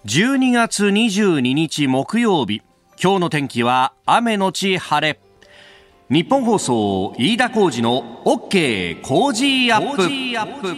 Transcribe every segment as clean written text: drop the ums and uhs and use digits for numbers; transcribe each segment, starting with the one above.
12月22日木曜日、今日の天気は雨のち晴れ。日本放送飯田浩司の OK 工事アップ。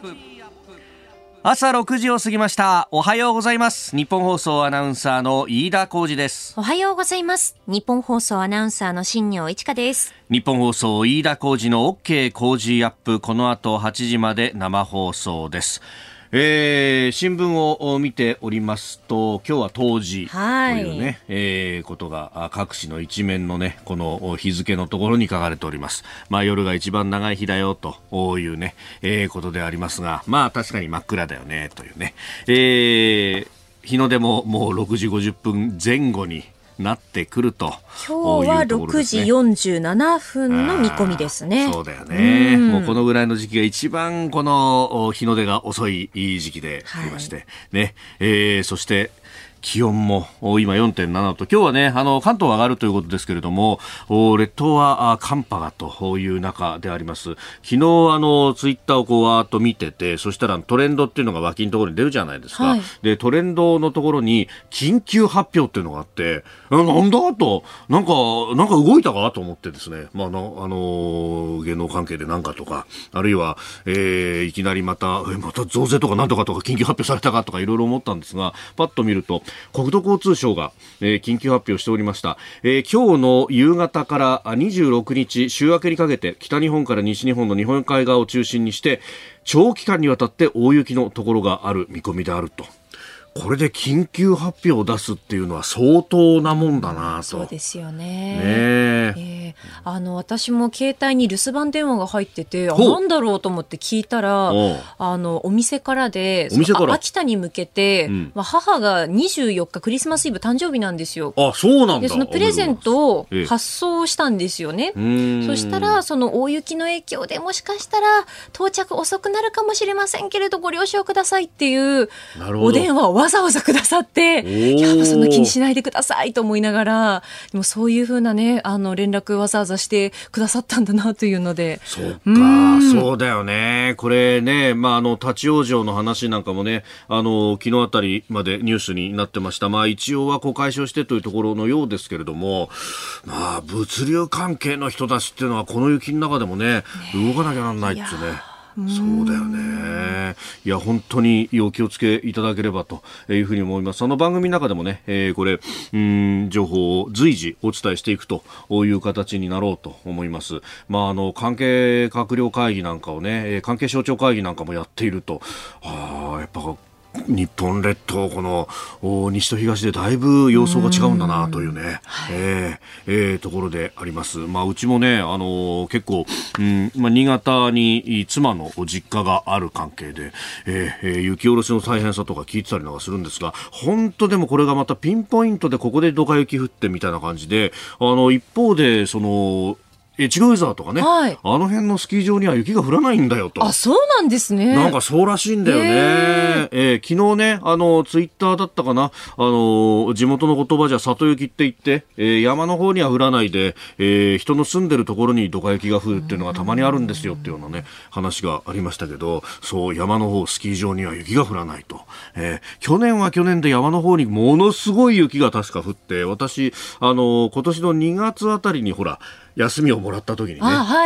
朝6時を過ぎました。おはようございます。日本放送アナウンサーの飯田浩司です。 おはようございます。日本放送アナウンサーの新業一華です。 日本放送飯田浩司の OK 工事アップ、この後8時まで生放送です。新聞を見ておりますと、今日は冬至というね、ことが各紙の一面のね、この日付のところに書かれております。夜が一番長い日だよというね、ことでありますが、確かに真っ暗だよねというね、日の出ももう6時50分前後になってくると。 今日は6時47分の見込みですね。 そうだよね。もうこのぐらいの時期が一番この日の出が遅い時期でありまして、ね。そして気温も今 4.7 度と、今日はね、関東は上がるということですけれども、列島は寒波がという中であります。昨日ツイッターをこうわーっと見てて、そしたらトレンドっていうのが脇のところに出るじゃないですか。で、トレンドのところに緊急発表っていうのがあって、なんだと、なんか動いたかと思ってですね、芸能関係でなんかとか、あるいは、いきなりまた増税とかなんとかとか緊急発表されたかとかいろいろ思ったんですが、パッと見ると国土交通省が、緊急発表しておりました。今日の夕方から26日週明けにかけて、北日本から西日本の日本海側を中心にして長期間にわたって大雪のところがある見込みであると。これで緊急発表を出すっていうのは相当なもんだなと。 そうですよね。私も携帯に留守番電話が入ってて、なんだろうと思って聞いたら、お店からで、秋田に向けて、母が24日クリスマスイブ誕生日なんですよ。 そうなんだ。 でそのプレゼントを発送したんですよね。そしたらその大雪の影響でもしかしたら到着遅くなるかもしれませんけれどご了承くださいっていうお電話をわざわざくださって、いやそんな気にしないでくださいと思いながら、でもそういう風なね、連絡わざわざしてくださったんだなというので。 そうか、そうだよね。これね、立ち往生の話なんかもね、昨日あたりまでニュースになってました。一応は解消してというところのようですけれども、物流関係の人たちっていうのはこの雪の中でもね、動かなきゃなんないってね。そうだよね。いや本当にお気をつけいただければというふうに思います。番組の中でもね、これ情報を随時お伝えしていくという形になろうと思います。関係閣僚会議なんかをね、関係省庁会議なんかもやっていると、やっぱ日本列島この西と東でだいぶ様相が違うんだなというね、ところであります。うちもね、結構、新潟に妻の実家がある関係で、雪下ろしの大変さとか聞いてたりなんかするんですが、本当でもこれがまたピンポイントでここでドカ雪降ってみたいな感じで、一方でその越後湯沢とかね、あの辺のスキー場には雪が降らないんだよと。 そうなんですね。 なんかそうらしいんだよね。昨日ね、ツイッターだったかな、地元の言葉じゃ里雪って言って、山の方には降らないで、人の住んでるところにドカ雪が降るっていうのがたまにあるんですよっていうようなね、話がありましたけど、そう、山の方、スキー場には雪が降らないと。去年は去年で山の方にものすごい雪が確か降って、私、今年の2月あたりにほら、休みをもらった時にね、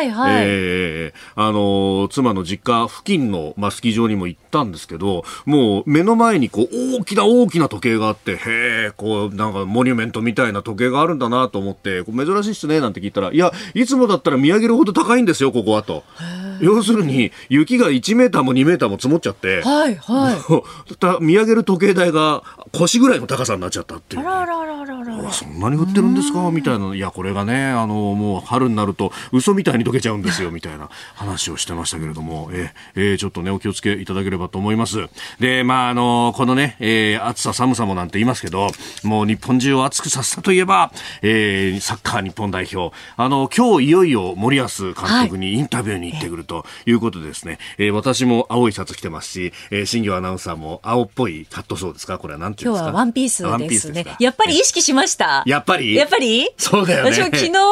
妻の実家付近の、スキー場にも行ったんですけど、もう目の前にこう大きな時計があって、こうなんかモニュメントみたいな時計があるんだなと思って、珍しいっすねなんて聞いたら、いやいつもだったら見上げるほど高いんですよここはと。要するに雪が1メーターも2メーターも積もっちゃって、見上げる時計台が腰ぐらいの高さになっちゃったっていう、そんなに降ってるんですかみたいな。いやこれがね、もう春になると嘘みたいに溶けちゃうんですよみたいな話をしてましたけれども、ちょっとねお気をつけいただければと思います。でこのね、暑さ寒さもなんて言いますけど、もう日本中を暑くさせたといえば、サッカー日本代表、今日いよいよ森保監督にインタビューに行ってくるということでですね、私も青いシャツ着てますし、新業アナウンサーも青っぽいカットソーですか、これはなんていうんですか。 今日はワンピースですね。やっぱり意識しました。 やっぱりそうだよね。私も昨日黒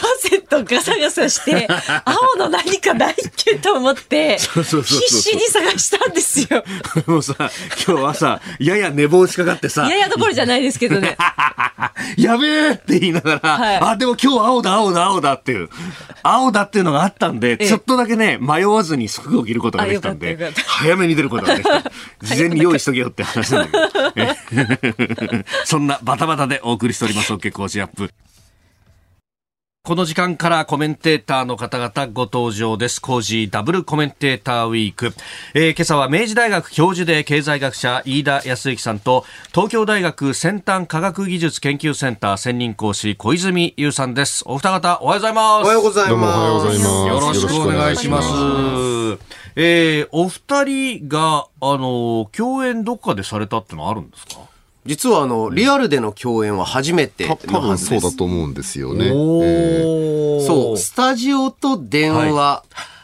セットガサガサして青の何かないっけと思って必死に探したんですよ。 もうさ、今日はさ、やや寝坊しかかってさ、 ややどころじゃないですけどねやべえって言いながら、はい、あ、でも今日青だっていうのがあったんで、ちょっとだけね、迷わずに服を着ることができたんで、早めに出ることができた。事前に用意しとけよって話なんだけど。そんなバタバタでお送りしております、OK 工事アップ。この時間からコメンテーターの方々ご登場です。工事ダブルコメンテーターウィーク、今朝は明治大学教授で経済学者飯田康之さんと東京大学先端科学技術研究センター専任講師小泉悠さんです。お二方おはようございます。 おはようございます。 どうもおはようございます。 よろしくお願いします。お二人が共演どっかでされたってのあるんですか？ 実はリアルでの共演は初めてのはずです。 多分そうだと思うんですよね。 そう、スタジオと電話は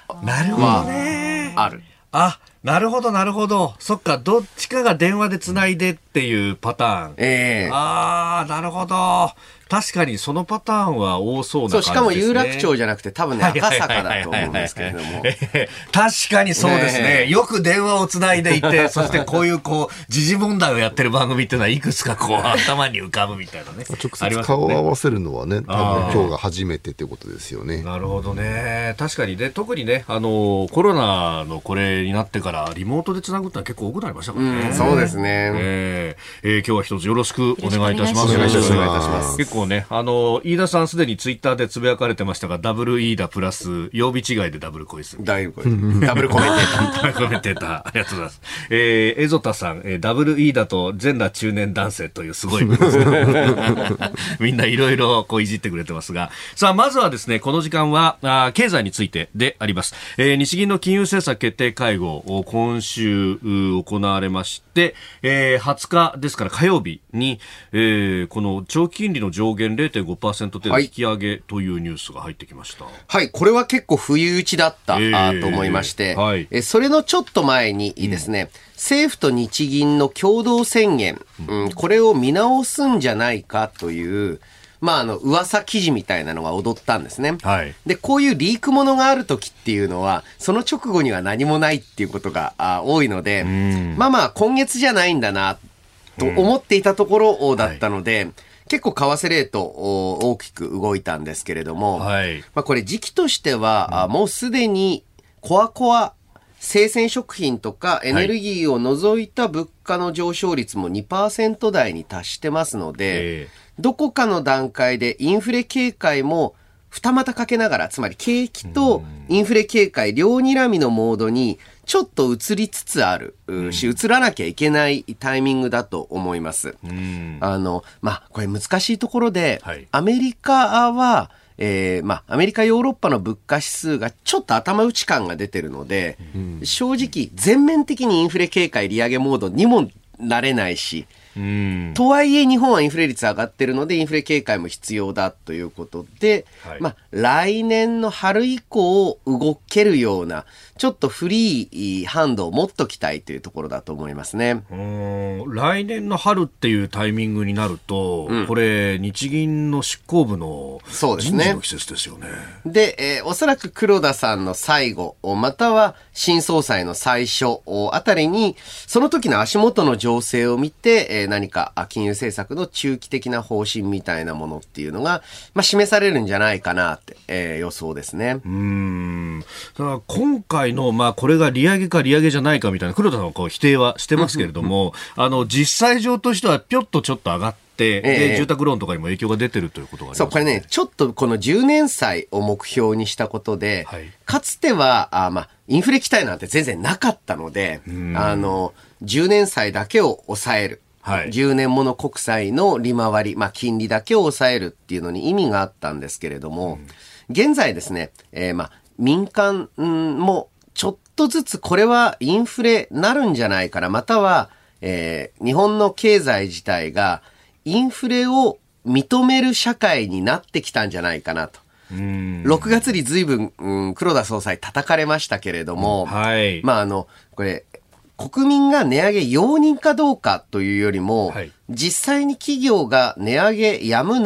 ある。 あ、なるほどなるほど。そっか、どっちかが電話でつないでっていうパターン。ああ、なるほど。確かにそのパターンは多そうな感じですね。そう、 しかも有楽町じゃなくて多分ね、赤坂だと思うんですけれども。 確かにそうですね。よく電話をつないでいて、そしてこういう時事問題をやってる番組っていうのはいくつか頭に浮かぶみたいなね。 直接顔を合わせるのはね、多分今日が初めてってことですよね。 なるほどね。確かにね、特にね、コロナのこれになってからリモートでつなぐってのは結構多くなりましたからね。 そうですね。 今日は一つよろしくお願いいたします。 お願いいたします。 結構ね、飯田さんすでにツイッターでつぶやかれてましたが、ダブルイーダプラス曜日違いでダブルコイズ。 ダブルコメンテーター。 ダブルコメンテーター。ありがとうございます。エゾタさん、ダブルイーダと全裸中年男性というすごいみんないろいろいじってくれてますが、さあまずはですね、この時間は経済についてであります。日銀の金融政策決定会合を今週行われまして、20日ですから火曜日に、この長期金利の上限 0.5% 程度引き上げというニュースが入ってきました。 はい、これは結構不意打ちだったと思いまして、はい、それのちょっと前にですね、政府と日銀の共同宣言、これを見直すんじゃないかという、噂記事みたいなのが踊ったんですね。はい、で、こういうリークものがあるときっていうのは、その直後には何もないっていうことが多いので、今月じゃないんだなと思っていたところだったので、結構為替レート大きく動いたんですけれども、これ時期としては、もうすでにコア生鮮食品とかエネルギーを除いた物価の上昇率も 2% 台に達してますので、どこかの段階でインフレ警戒も二股かけながら、つまり景気とインフレ警戒両睨みのモードにちょっと移りつつあるし、移らなきゃいけないタイミングだと思います。これ難しいところで、アメリカはアメリカヨーロッパの物価指数がちょっと頭打ち感が出てるので、正直全面的にインフレ警戒利上げモードにもなれないし、とはいえ日本はインフレ率上がってるのでインフレ警戒も必要だということで、来年の春以降動けるようなちょっとフリーハンドを持っときたいというところだと思いますね。 来年の春っていうタイミングになると、これ日銀の執行部の人事の季節ですよね。 で、おそらく黒田さんの最後または新総裁の最初あたりにその時の足元の情勢を見て、何か金融政策の中期的な方針みたいなものっていうのが、示されるんじゃないかなって、予想ですね。 だから今回の、これが利上げか利上げじゃないかみたいな黒田さんは否定はしてますけれども、実際上としてはぴょっとちょっと上がってで住宅ローンとかにも影響が出てるということがありますね。 そう、これね、ちょっとこの10年債を目標にしたことで、かつてはインフレ期待なんて全然なかったので、10年債だけを抑える。10年もの国債の利回り、金利だけを抑えるっていうのに意味があったんですけれども、現在ですね、民間もちょっとずつこれはインフレなるんじゃないかな、または、日本の経済自体がインフレを認める社会になってきたんじゃないかなと。6月に随分、黒田総裁叩かれましたけれども、これ国民が値上げ容認かどうかというよりも、実際に企業が値上げやむなし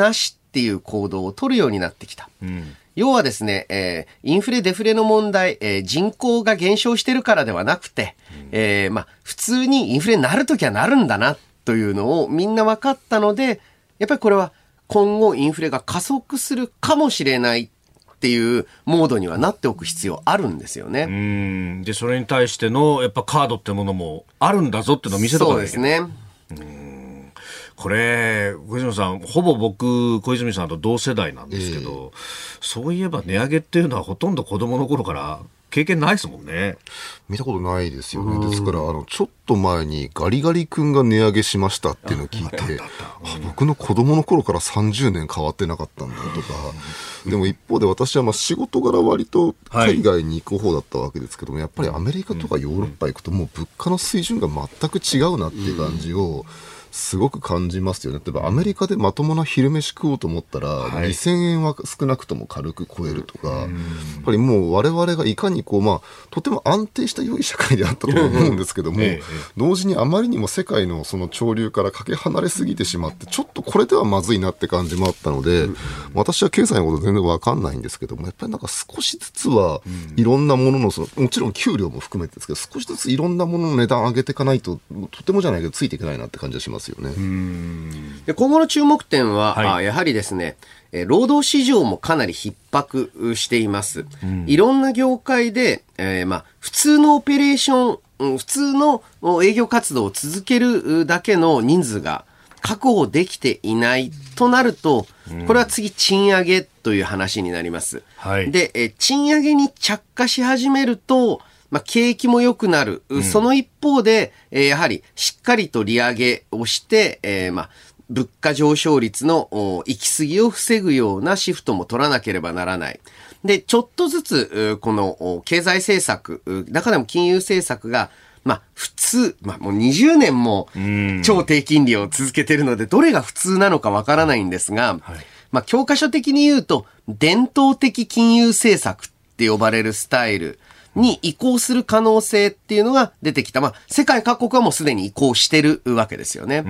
っていう行動を取るようになってきた。要はですね、インフレデフレの問題、人口が減少してるからではなくて、普通にインフレになるときはなるんだなというのをみんな分かったので、やっぱりこれは今後インフレが加速するかもしれないっていうモードにはなっておく必要あるんですよね。 で、それに対してのやっぱカードってものもあるんだぞっていうのを見せとかないといけない。そうですね。これ、小泉さん、ほぼ僕、小泉さんと同世代なんですけど、そういえば値上げっていうのはほとんど子供の頃から経験ないですもんね。 見たことないですよね。ですから、ちょっと前にガリガリ君が値上げしましたっていうのを聞いて、僕の子供の頃から30年変わってなかったんだとか、でも一方で私は仕事柄割と海外に行く方だったわけですけども、やっぱりアメリカとかヨーロッパ行くともう物価の水準が全く違うなっていう感じを、すごく感じますよね。例えばアメリカでまともな昼飯食おうと思ったら、2000円は少なくとも軽く超えるとか、やっぱりもう我々がいかにとても安定した良い社会であったと思うんですけども、同時にあまりにも世界のその潮流からかけ離れすぎてしまって、ちょっとこれではまずいなって感じもあったので、私は経済のこと全然わかんないんですけども、やっぱりなんか少しずつはいろんなものの、もちろん給料も含めてですけど、少しずついろんなものの値段上げていかないと、とてもじゃないけどついていけないなって感じがしますよね。 で、今後の注目点は、やはりですね、労働市場もかなり逼迫しています。いろんな業界で、普通のオペレーション、普通の営業活動を続けるだけの人数が確保できていないとなると、これは次賃上げという話になります。で、賃上げに着火し始めると、景気も良くなる。その一方で、やはりしっかりと利上げをして、物価上昇率の行き過ぎを防ぐようなシフトも取らなければならない。で、ちょっとずつ、この経済政策、中でも金融政策が、普通、もう20年も超低金利を続けているので、どれが普通なのかわからないんですが、教科書的に言うと、伝統的金融政策って呼ばれるスタイルに移行する可能性っていうのが出てきた。世界各国はもうすでに移行してるわけですよね。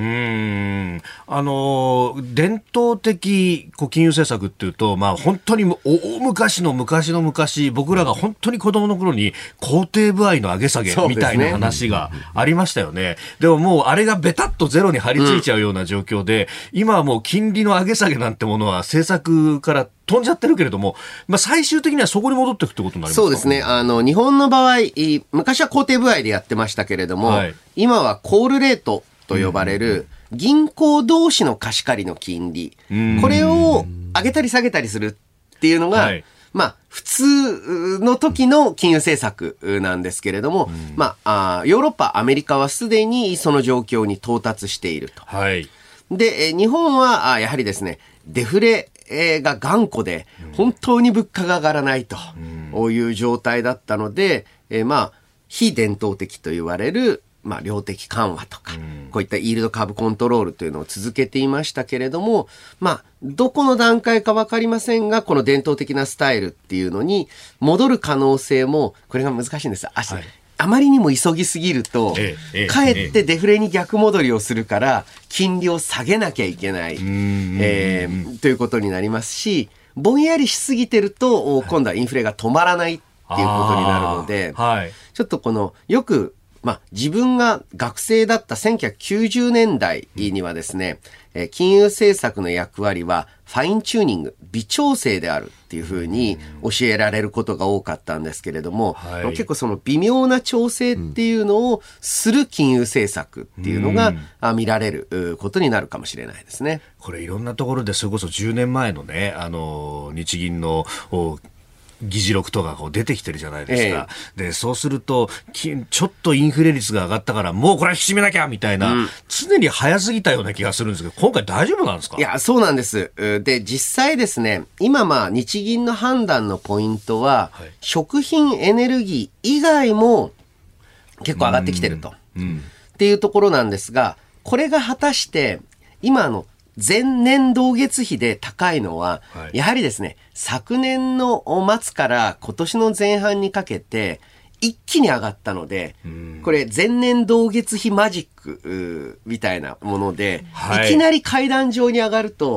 伝統的金融政策っていうと、本当に大昔の昔、僕らが本当に子供の頃に公定歩合の上げ下げみたいな話がありましたよね。でももうあれがベタッとゼロに張り付いちゃうような状況で、今はもう金利の上げ下げなんてものは政策から飛んじゃってるけれども、最終的にはそこに戻っていくってことになりますか？ そうですね。日本の場合、昔は公定歩合でやってましたけれども、今はコールレートと呼ばれる銀行同士の貸し借りの金利、これを上げたり下げたりするっていうのが、普通の時の金融政策なんですけれども、ヨーロッパ、アメリカはすでにその状況に到達していると。で、日本はやはりですね、デフレが頑固で本当に物価が上がらないという状態だったので、非伝統的と言われる量的緩和とか、こういったイールドカーブコントロールというのを続けていましたけれども、どこの段階か分かりませんが、この伝統的なスタイルっていうのに戻る可能性も、これが難しいんです。あまりにも急ぎすぎると、かえってデフレに逆戻りをするから、金利を下げなきゃいけない、ということになりますし、ぼんやりしすぎてると、今度はインフレが止まらないっていうことになるので、ちょっとよく、自分が学生だった1990年代にはですね、金融政策の役割はファインチューニング、微調整であるっていうふうに教えられることが多かったんですけれども、結構その微妙な調整っていうのをする金融政策っていうのが見られることになるかもしれないですね。 これいろんなところでそれこそ10年前のね、日銀の議事録とか出てきてるじゃないですか。で、そうすると、ちょっとインフレ率が上がったから、もうこれは引き締めなきゃみたいな、常に早すぎたような気がするんですけど、今回大丈夫なんですか？ いや、そうなんです。で、実際ですね、今日銀の判断のポイントは、食品エネルギー以外も結構上がってきてると。っていうところなんですが、これが果たして、今前年同月比で高いのは、やはりですね、昨年の末から今年の前半にかけて一気に上がったので、これ前年同月比マジックみたいなもので、いきなり階段上に上がると、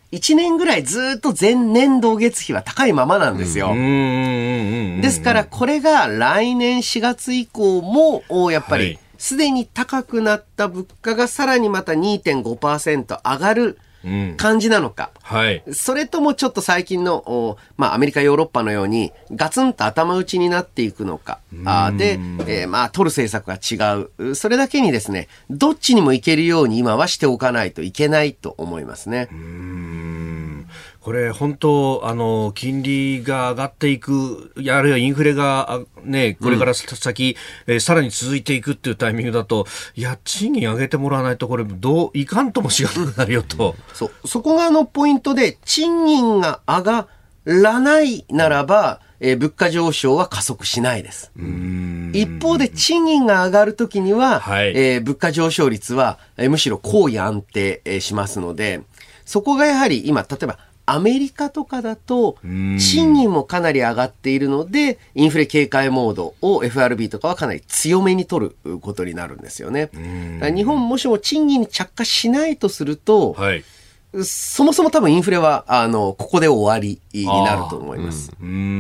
1年ぐらいずっと前年同月比は高いままなんですよ。ですからこれが来年4月以降もやっぱりすでに高くなった物価がさらにまた 2.5% 上がる感じなのか、はい、それともちょっと最近の、アメリカヨーロッパのようにガツンと頭打ちになっていくのかで、取る政策が違う。それだけにですね、どっちにもいけるように今はしておかないといけないと思いますね。 これ本当金利が上がっていく、あるいはインフレがね、これから先、さらに続いていくっていうタイミングだと、いや賃金上げてもらわないとこれいかんともしがなくなるよと。 そこがポイントで、賃金が上がらないならば、物価上昇は加速しないです。一方で賃金が上がるときには、物価上昇率は、むしろ高位安定、しますので、そこがやはり今例えばアメリカとかだと賃金もかなり上がっているので、インフレ警戒モードを FRB とかはかなり強めに取ることになるんですよね。日本もしも賃金に着火しないとすると、そもそも多分インフレはここで終わりになると思います。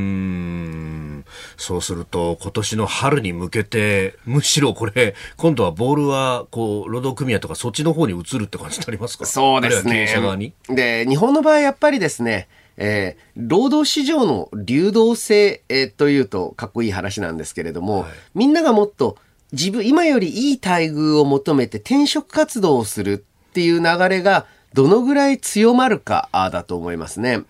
そうすると今年の春に向けて、むしろこれ今度はボールは労働組合とかそっちの方に移るって感じになりますか？ そうですね。で、日本の場合やっぱりですね、労働市場の流動性、というとかっこいい話なんですけれども、みんながもっと今よりいい待遇を求めて転職活動をするっていう流れがどのぐらい強まるかだと思いますね。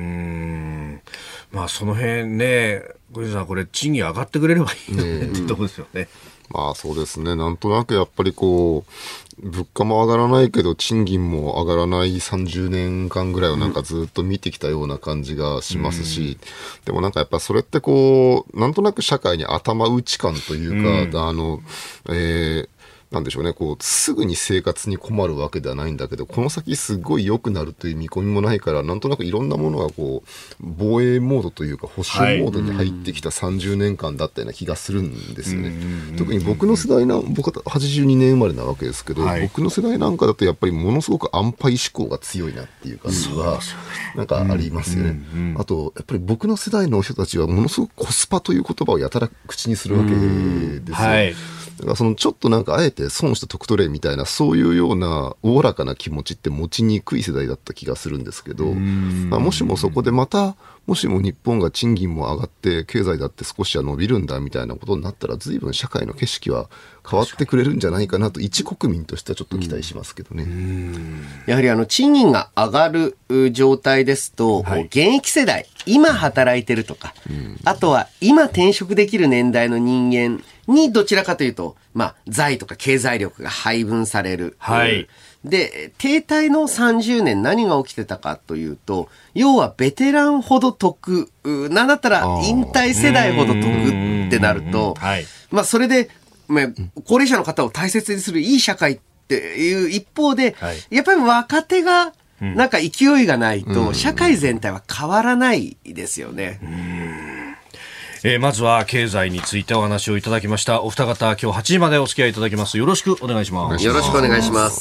その辺ね、小泉さん、これ賃金上がってくれればいいのってとこですよね。 そうですね。なんとなくやっぱり物価も上がらないけど賃金も上がらない30年間ぐらいをなんかずっと見てきたような感じがしますし、でもなんかやっぱそれってなんとなく社会に頭打ち感というか、なんでしょうね、すぐに生活に困るわけではないんだけど、この先すごい良くなるという見込みもないから、なんとなくいろんなものが防衛モードというか保守モードに入ってきた30年間だったような気がするんですよね。特に僕の世代僕は82年生まれなわけですけど、僕の世代なんかだとやっぱりものすごく安牌志向が強いなっていう感じはなんかありますよね。あとやっぱり僕の世代の人たちはものすごくコスパという言葉をやたら口にするわけですよ。だからちょっとなんかあえて損して得取れみたいな、そういうようなおおらかな気持ちって持ちにくい世代だった気がするんですけど、もしもそこでもしも日本が賃金も上がって経済だって少しは伸びるんだみたいなことになったら、随分社会の景色は変わってくれるんじゃないかなと一国民としてはちょっと期待しますけどね。 やはり賃金が上がる状態ですと、現役世代、今働いてるとか、あとは今転職できる年代の人間にどちらかというと、財とか経済力が配分される。で、停滞の30年何が起きてたかというと、要はベテランほど得、なんだったら引退世代ほど得ってなると、それで、高齢者の方を大切にするいい社会っていう一方で、やっぱり若手がなんか勢いがないと社会全体は変わらないですよね。 まずは経済についてお話をいただきました。お二方、今日8時までお付き合いいただきます。よろしくお願いします。 よろしくお願いします。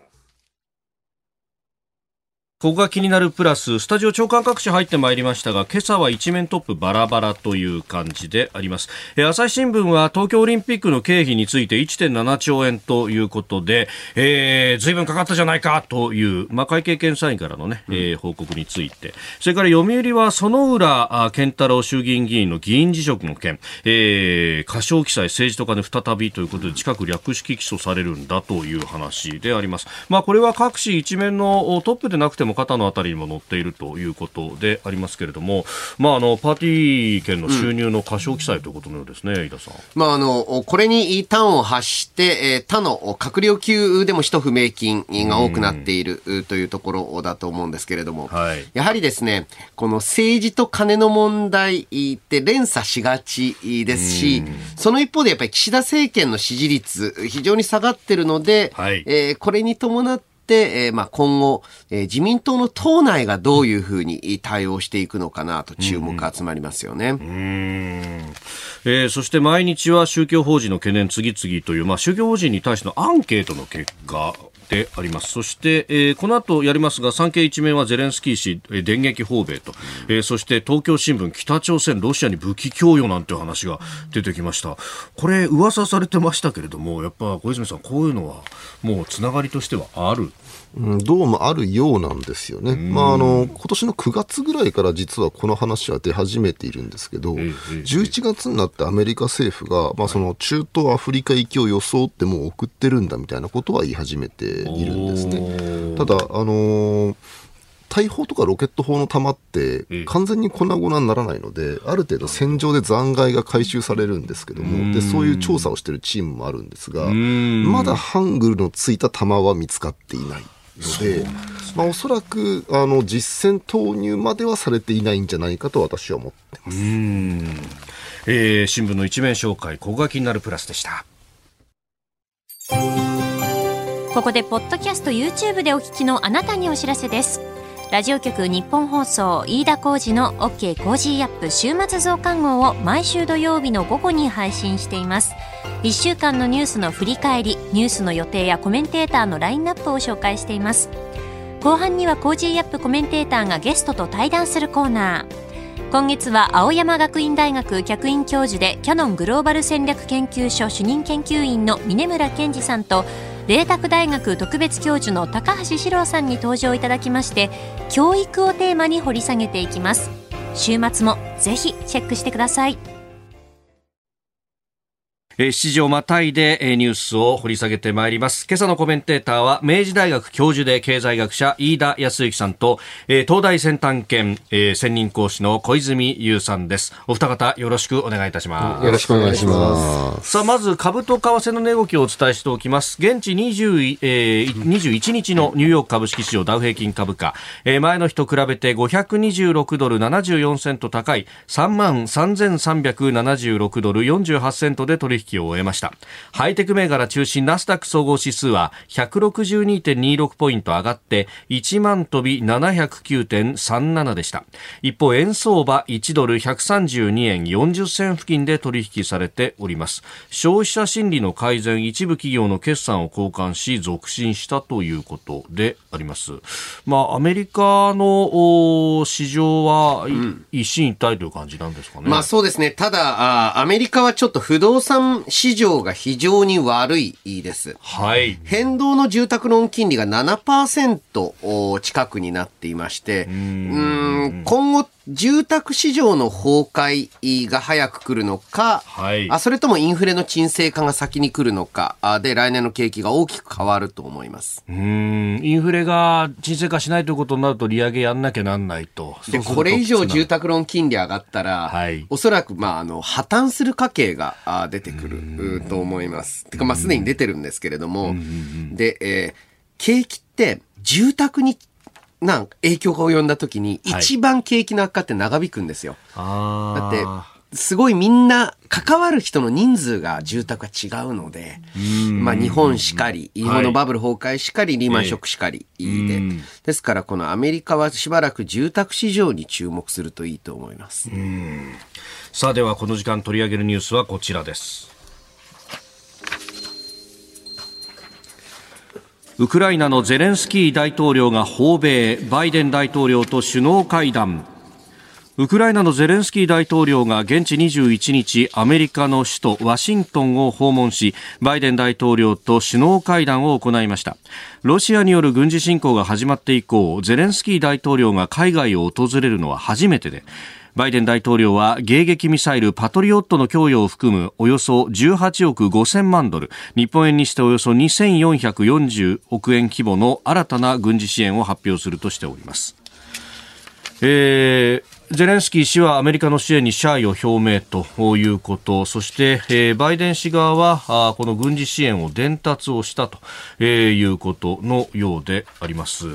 ここが気になるプラス、スタジオ長官各紙入ってまいりましたが、今朝は一面トップバラバラという感じであります。朝日新聞は東京オリンピックの経費について 1.7 兆円ということで、随分かかったじゃないかという、会計検査院からのね、報告について、それから読売は薗浦健太郎衆議院議員の議員辞職の件、過少記載政治と金再びということで近く略式起訴されるんだという話であります。これは各紙一面のトップでなくても肩のあたりにも載っているということでありますけれども、パーティー券の収入の過少記載ということのようですね、飯田さん。 これに端を発して、他の閣僚級でも使途不明金が多くなっているというところだと思うんですけれども、やはりですね、この政治と金の問題って連鎖しがちですし、その一方でやっぱり岸田政権の支持率非常に下がってるので、これに伴って 、今後、自民党の党内がどういうふうに対応していくのかなと注目集まりますよね。 そして毎日は宗教法人の懸念次々という、宗教法人に対してのアンケートの結果であります。そして、この後やりますが、産経一面はゼレンスキー氏電撃訪米と、そして東京新聞、北朝鮮ロシアに武器供与なんていう話が出てきました。これ噂されてましたけれども、やっぱ小泉さん、こういうのはもうつながりとしてはある？ どうもあるようなんですよね。今年の9月ぐらいから実はこの話は出始めているんですけど、11月になってアメリカ政府が、その中東アフリカ行きを装ってもう送ってるんだみたいなことは言い始めているんですね。ただ、大砲とかロケット砲の弾って完全に粉々にならないので、ある程度戦場で残骸が回収されるんですけども、でそういう調査をしているチームもあるんですが、まだハングルのついた弾は見つかっていないので、おそらく実戦投入まではされていないんじゃないかと私は思ってます。 新聞の一面紹介、ここが気になるプラスでした。 ここでポッドキャスト YouTube でお聞きのあなたにお知らせです。ラジオ局日本放送飯田浩司の OK コージーアップ週末増刊号を毎週土曜日の午後に配信しています。1週間のニュースの振り返り、ニュースの予定やコメンテーターのラインナップを紹介しています。後半にはコージーアップコメンテーターがゲストと対談するコーナー。今月は青山学院大学客員教授でキヤノングローバル戦略研究所主任研究員の峯村健二さんと、麗澤大学特別教授の高橋史郎さんに登場いただきまして、教育をテーマに掘り下げていきます。週末もぜひチェックしてください。 7時をまたいでニュースを掘り下げてまいります。今朝のコメンテーターは明治大学教授で経済学者飯田康之さんと、東大先端研、専任講師の小泉悠さんです。お二方よろしくお願いいたします。 よろしくお願いします。 さあ、まず株と為替の値動きをお伝えしておきます。現地21日のニューヨーク株式市場ダウ平均株価、前の日と比べて526ドル74セント高い 33,376 ドル48セントで取引を終えました。ハイテク銘柄中心ナスダック総合指数は 162.26 ポイント上がって1万飛び 709.37 でした。一方、円相場1ドル132円40銭付近で取引されております。消費者心理の改善、一部企業の決算を交換し続伸したということであります。アメリカの市場は一進一退という感じなんですかね。 そうですね。ただアメリカはちょっと不動産市場が非常に悪いです。 はい。 変動の住宅ローン金利が 7% 近くになっていまして、今後住宅市場の崩壊が早く来るのか、それともインフレの沈静化が先に来るのかで、来年の景気が大きく変わると思います。 インフレが沈静化しないということになると利上げやんなきゃなんないと。 で、これ以上住宅ローン金利上がったら、おそらく破綻する家計が出てくると思います。てかすでに出てるんですけれども、で、景気って住宅に影響が及んだ時に一番景気の悪化って長引くんですよ。だってすごいみんな関わる人の人数が住宅が違うので、日本しかり、日本のバブル崩壊しかり、リーマンショックしかりで、ですからこのアメリカはしばらく住宅市場に注目するといいと思います。 さあ、ではこの時間取り上げるニュースはこちらです。ウクライナのゼレンスキー大統領が訪米、バイデン大統領と首脳会談。ウクライナのゼレンスキー大統領が現地21日、アメリカの首都ワシントンを訪問し、バイデン大統領と首脳会談を行いました。ロシアによる軍事侵攻が始まって以降、ゼレンスキー大統領が海外を訪れるのは初めてで、バイデン大統領は迎撃ミサイルパトリオットの供与を含むおよそ18億5000万ドル、日本円にしておよそ2440億円規模の新たな軍事支援を発表するとしております。ゼレンスキー氏はアメリカの支援に謝意を表明ということ、そして、バイデン氏側はこの軍事支援を伝達をしたということのようであります。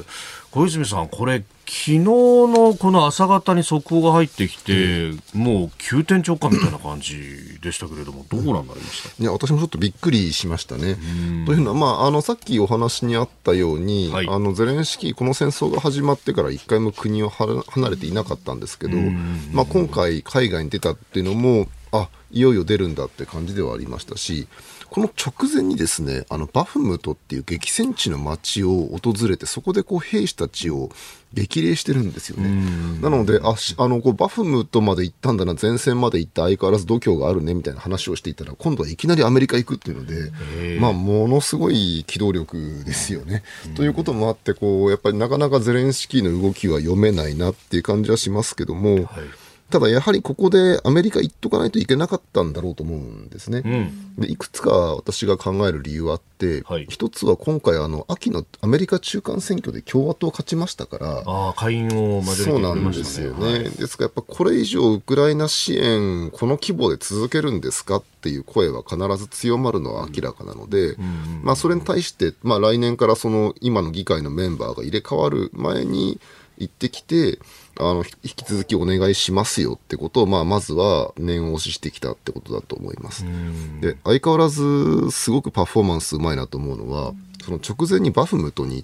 小泉さん、これ昨日のこの朝方に速報が入ってきて、もう急転直下みたいな感じでしたけれども、どうご覧になりました？ いや、私もちょっとびっくりしましたね。というのは、さっきお話にあったように、はい、ゼレンスキー、この戦争が始まってから一回も国を離れていなかったんですけど、今回海外に出たっていうのも、いよいよ出るんだって感じではありましたし、この直前にですね、バフムトっていう激戦地の町を訪れて、そこで兵士たちを激励してるんですよね。なので、バフムトまで行ったんだな、前線まで行って相変わらず度胸があるねみたいな話をしていたら、今度はいきなりアメリカ行くっていうので、ものすごい機動力ですよね。ということもあって、やっぱりなかなかゼレンスキーの動きは読めないなっていう感じはしますけども、はい、ただやはりここでアメリカ行っとかないといけなかったんだろうと思うんですね。でいくつか私が考える理由はあって、はい、一つは今回秋のアメリカ中間選挙で共和党勝ちましたから、 下院をマジョリティ取りましたね。 そうなんですよね。はい、ですからやっぱこれ以上ウクライナ支援この規模で続けるんですかっていう声は必ず強まるのは明らかなので、それに対して、来年から今の議会のメンバーが入れ替わる前に行ってきて、引き続きお願いしますよってことを、まずは念押ししてきたってことだと思います。で、相変わらずすごくパフォーマンスうまいなと思うのは、その直前にバフムトに行って、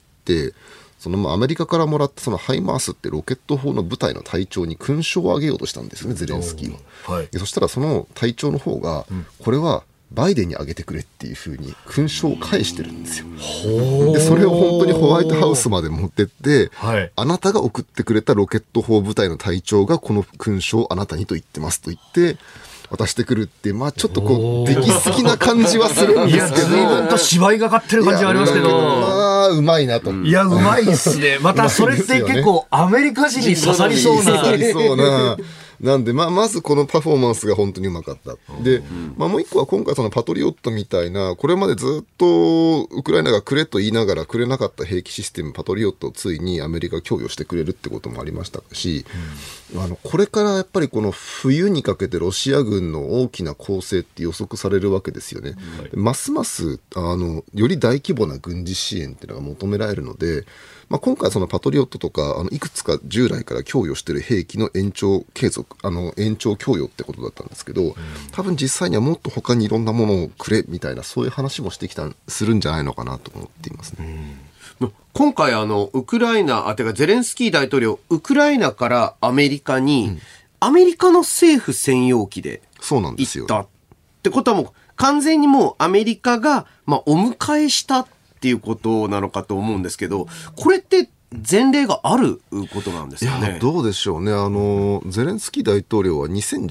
アメリカからもらったハイマースってロケット砲の部隊の隊長に勲章をあげようとしたんですよね、ゼレンスキーは。はい、そしたらその隊長の方が、これはバイデンにあげてくれっていうふうに勲章を返してるんですよ。でそれを本当にホワイトハウスまで持ってって、はい、あなたが送ってくれたロケット砲部隊の隊長がこの勲章をあなたにと言ってますと言って渡してくるって、ちょっと出来すぎな感じはするんですけど、 随分と芝居がかってる感じはありますけど、 うまいなと。 いや、うまいっすね。またそれって結構アメリカ人に刺さりそうな。 なんで、まずこのパフォーマンスが本当にうまかった。で、もう一個は今回パトリオットみたいな、これまでずっとウクライナがくれと言いながらくれなかった兵器システム、パトリオットをついにアメリカが供与してくれるってこともありましたし、これからやっぱりこの冬にかけてロシア軍の大きな攻勢って予測されるわけですよね。ますますより大規模な軍事支援っていうのが求められるので、今回パトリオットとかいくつか従来から供与している兵器の延長継続延長供与ってことだったんですけど、多分実際にはもっと他にいろんなものをくれみたいな、そういう話もしてきたするんじゃないのかなと思っていますね。 今回ウクライナてかゼレンスキー大統領ウクライナからアメリカに、アメリカの政府専用機で行ったってことはもう完全にもうアメリカがお迎えしたっていうことなのかと思うんですけど、これって前例があることなんですかね。 いや、どうでしょうね。ゼレンスキー大統領は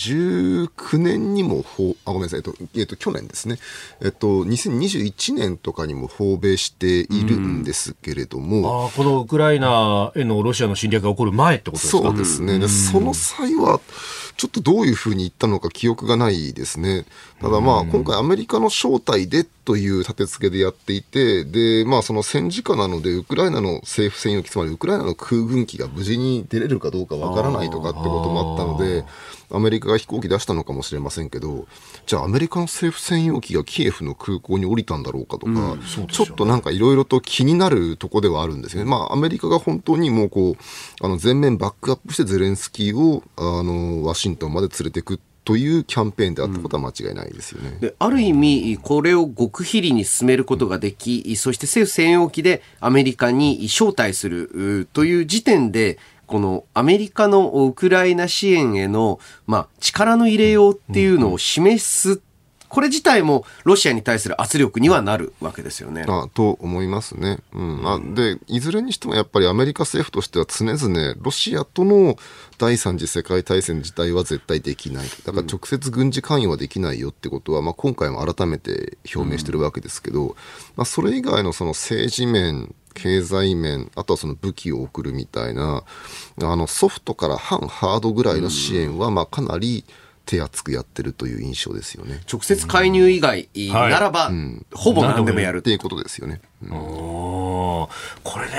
2019年にもごめんなさい、去年ですね。2021年とかにも訪米しているんですけれども、 このウクライナへのロシアの侵略が起こる前ってことですか？ そうですね。でその際はちょっとどういうふうに言ったのか記憶がないですね。ただ今回アメリカの招待でという立て付けでやっていて、でその戦時下なのでウクライナの政府専用機、つまりウクライナの空軍機が無事に出れるかどうかわからないとかってこともあったので、アメリカが飛行機出したのかもしれませんけど、じゃあアメリカの政府専用機がキエフの空港に降りたんだろうかとか、ちょっといろいろと気になるとこではあるんですよね。アメリカが本当にもう全面バックアップしてゼレンスキーをワシントンまで連れてくというキャンペーンであったことは間違いないですよね。 である意味これを極秘裏に進めることができ、そして政府専用機でアメリカに招待するという時点で、このアメリカのウクライナ支援への、力の入れようっていうのを示す、これ自体もロシアに対する圧力にはなるわけですよね。 と思いますね。でいずれにしてもやっぱりアメリカ政府としては常々ロシアとの第三次世界大戦自体は絶対できない。だから直接軍事関与はできないよってことは、今回も改めて表明してるわけですけど、それ以外の政治面、経済面、あとは武器を送るみたいなソフトから反ハードぐらいの支援はかなり手厚くやってるという印象ですよね。 直接介入以外ならば、ほぼ何でもやるっていうことですよね。 これね、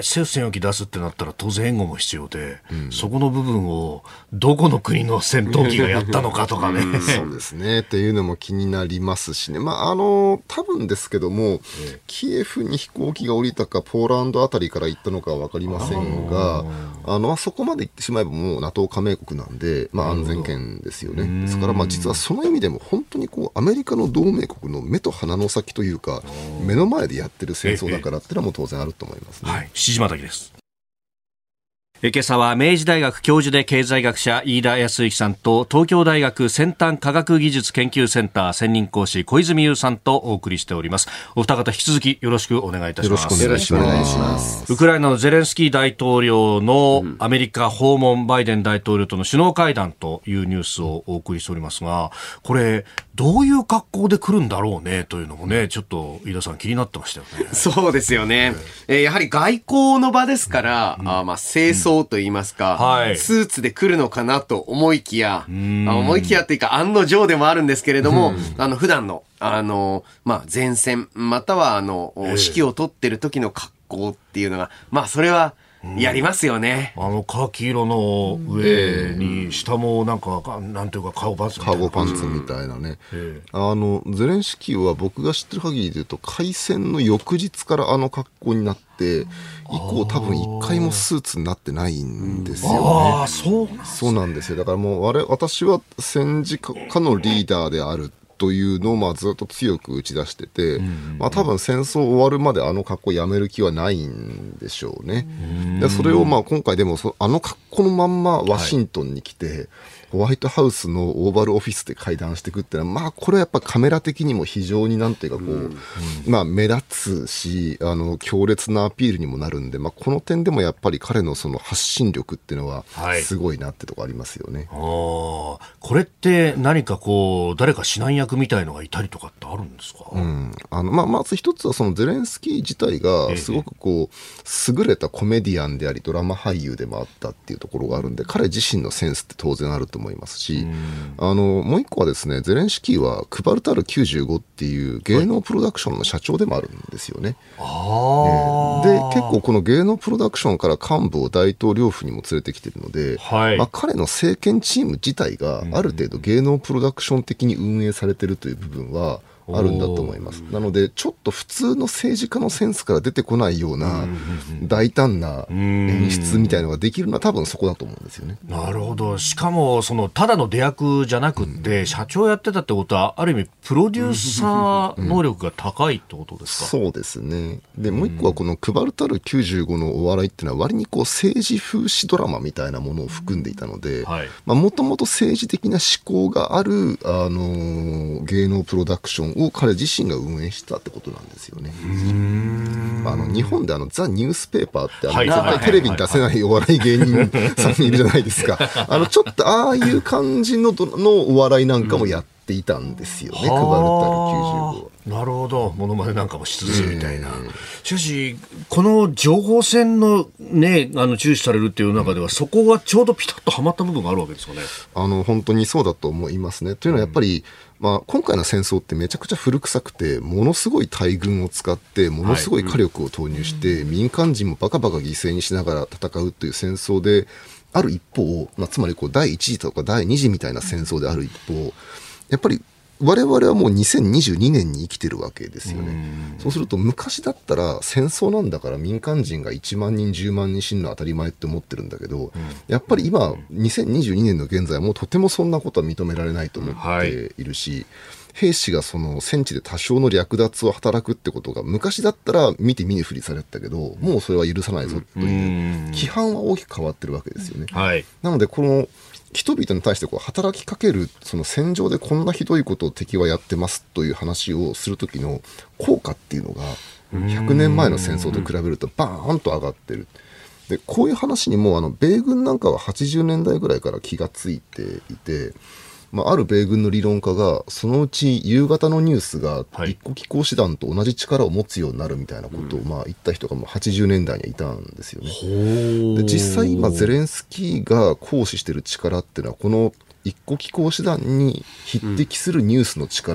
政府専用機出すってなったら当然援護も必要で、そこの部分をどこの国の戦闘機がやったのかとかね。 そうですね。っていうのも気になりますしね。多分ですけども、キエフに飛行機が降りたか、ポーランドあたりから行ったのかは分かりませんが、そこまで行ってしまえばもう NATO 加盟国なんで、安全圏ですよね。ですから、実はその意味でも本当にアメリカの同盟国の目と鼻の先というか、目の前でやってる戦争だからっていうのはもう当然あると思いますね。 はい、七島滝です。今朝は明治大学教授で経済学者飯田康之さんと東京大学先端科学技術研究センター専任講師小泉悠さんとお送りしております。お二方引き続きよろしくお願いいたします。 よろしくお願いします。 ウクライナのゼレンスキー大統領のアメリカ訪問、バイデン大統領との首脳会談というニュースをお送りしておりますが、これどういう格好で来るんだろうねというのもね、ちょっと飯田さん気になってましたよね。 そうですよね。やはり外交の場ですから、清掃と言いますか、スーツで来るのかなと思いきや、思いきやっていうか案の定でもあるんですけれども、普段の前線または指揮を取ってる時の格好っていうのが、それはやりますよね。 カーキ色の上に下もなんていうかカーゴパンツみたいなね。ゼレンスキーは僕が知ってる限りで言うと開戦の翌日から格好になって以降多分一回もスーツになってないんですよね。そうなんですよ。だからもう私は戦時下のリーダーであるというのをずっと強く打ち出してて、多分戦争終わるまで格好やめる気はないんでしょうね。でそれを今回でも格好のまんまワシントンに来て、ホワイトハウスのオーバルオフィスで会談していくっていうのは、これはやっぱカメラ的にも非常になんていうか目立つし、強烈なアピールにもなるんで、この点でもやっぱり彼のその発信力っていうのはすごいなってとこありますよね。 これって何か誰か指南役みたいのがいたりとかってあるんですか？ まず一つはそのゼレンスキー自体がすごく優れたコメディアンでありドラマ俳優でもあったっていうところがあるんで、彼自身のセンスって当然あると思いますし、もう一個はですね、ゼレンスキーはクバルタル95っていう芸能プロダクションの社長でもあるんですよね。で結構この芸能プロダクションから幹部を大統領府にも連れてきているので、彼の政権チーム自体がある程度芸能プロダクション的に運営されているという部分はあるんだと思います。なのでちょっと普通の政治家のセンスから出てこないような大胆な演出みたいなのができるのは多分そこだと思うんですよね。 なるほど。しかもただの出役じゃなくって、社長やってたってことはある意味プロデューサー能力が高いってことですか？ そうですね。でもう一個はこのクバルタル95のお笑いっていうのは割に政治風刺ドラマみたいなものを含んでいたので、もともと政治的な思考がある芸能プロダクションを彼自身が運営したってことなんですよね。日本でザ・ニュースペーパーって絶対テレビに出せないお笑い芸人さんいるじゃないですか。ちょっとああいう感じのお笑いなんかもやっていたんですよね、クバルタル95は。 なるほど。モノマネなんかもしつつみたいな。しかしこの情報戦のね、注視されるっていう中では、そこがちょうどピタッとはまった部分があるわけですかね。 本当にそうだと思いますね。というのはやっぱり、今回の戦争ってめちゃくちゃ古臭くて、ものすごい大軍を使ってものすごい火力を投入して、民間人もバカバカ犠牲にしながら戦うという戦争である一方、つまり第一次とか第二次みたいな戦争である一方、やっぱり我々はもう2022年に生きてるわけですよね。そうすると昔だったら戦争なんだから民間人が1万人10万人死ぬのは当たり前って思ってるんだけど、やっぱり今2022年の現在はもうとてもそんなことは認められないと思っているし、兵士がその戦地で多少の略奪を働くってことが昔だったら見て見ぬふりされてたけど、もうそれは許さないぞという規範は大きく変わってるわけですよね。なのでこの人々に対して働きかける、その戦場でこんなひどいことを敵はやってますという話をする時の効果っていうのが100年前の戦争と比べるとバーンと上がってる。でこういう話にも米軍なんかは80年代ぐらいから気がついていて、ある米軍の理論家がそのうち夕方のニュースが一個機構師団と同じ力を持つようになるみたいなことを言った人が80年代にはいたんですよね。で実際今ゼレンスキーが行使している力っていうのはこの一個機構師団に匹敵するニュースの力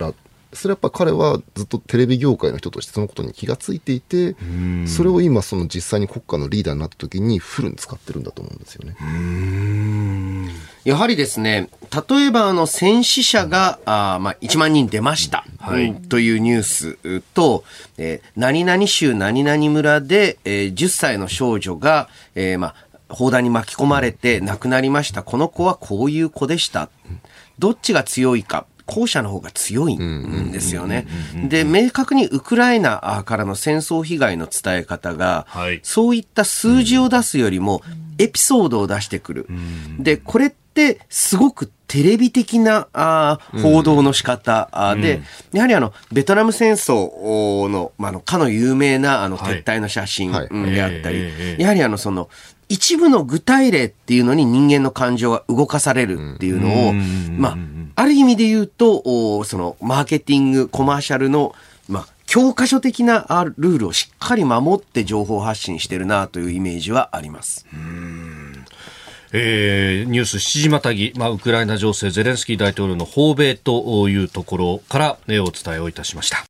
それはやっぱ彼はずっとテレビ業界の人としてそのことに気がついていて、それを今その実際に国家のリーダーになった時にフルに使ってるんだと思うんですよね。 やはりですね、例えば戦死者が1万人出ました、というニュースと、何々州何々村で、10歳の少女が、砲弾に巻き込まれて亡くなりました。この子はこういう子でした。どっちが強いか。後者の方が強いんですよね。で、明確にウクライナからの戦争被害の伝え方が、そういった数字を出すよりもエピソードを出してくる。で、これってすごくテレビ的な報道の仕方で、やはりベトナム戦争の、かの有名な撤退の写真であったり、やはり一部の具体例っていうのに人間の感情が動かされるっていうのを、ある意味で言うと、そのマーケティング、コマーシャルの、教科書的なルールをしっかり守って情報発信してるなというイメージはあります。 ニュース7時またぎ、ウクライナ情勢、ゼレンスキー大統領の訪米というところからお伝えをいたしました。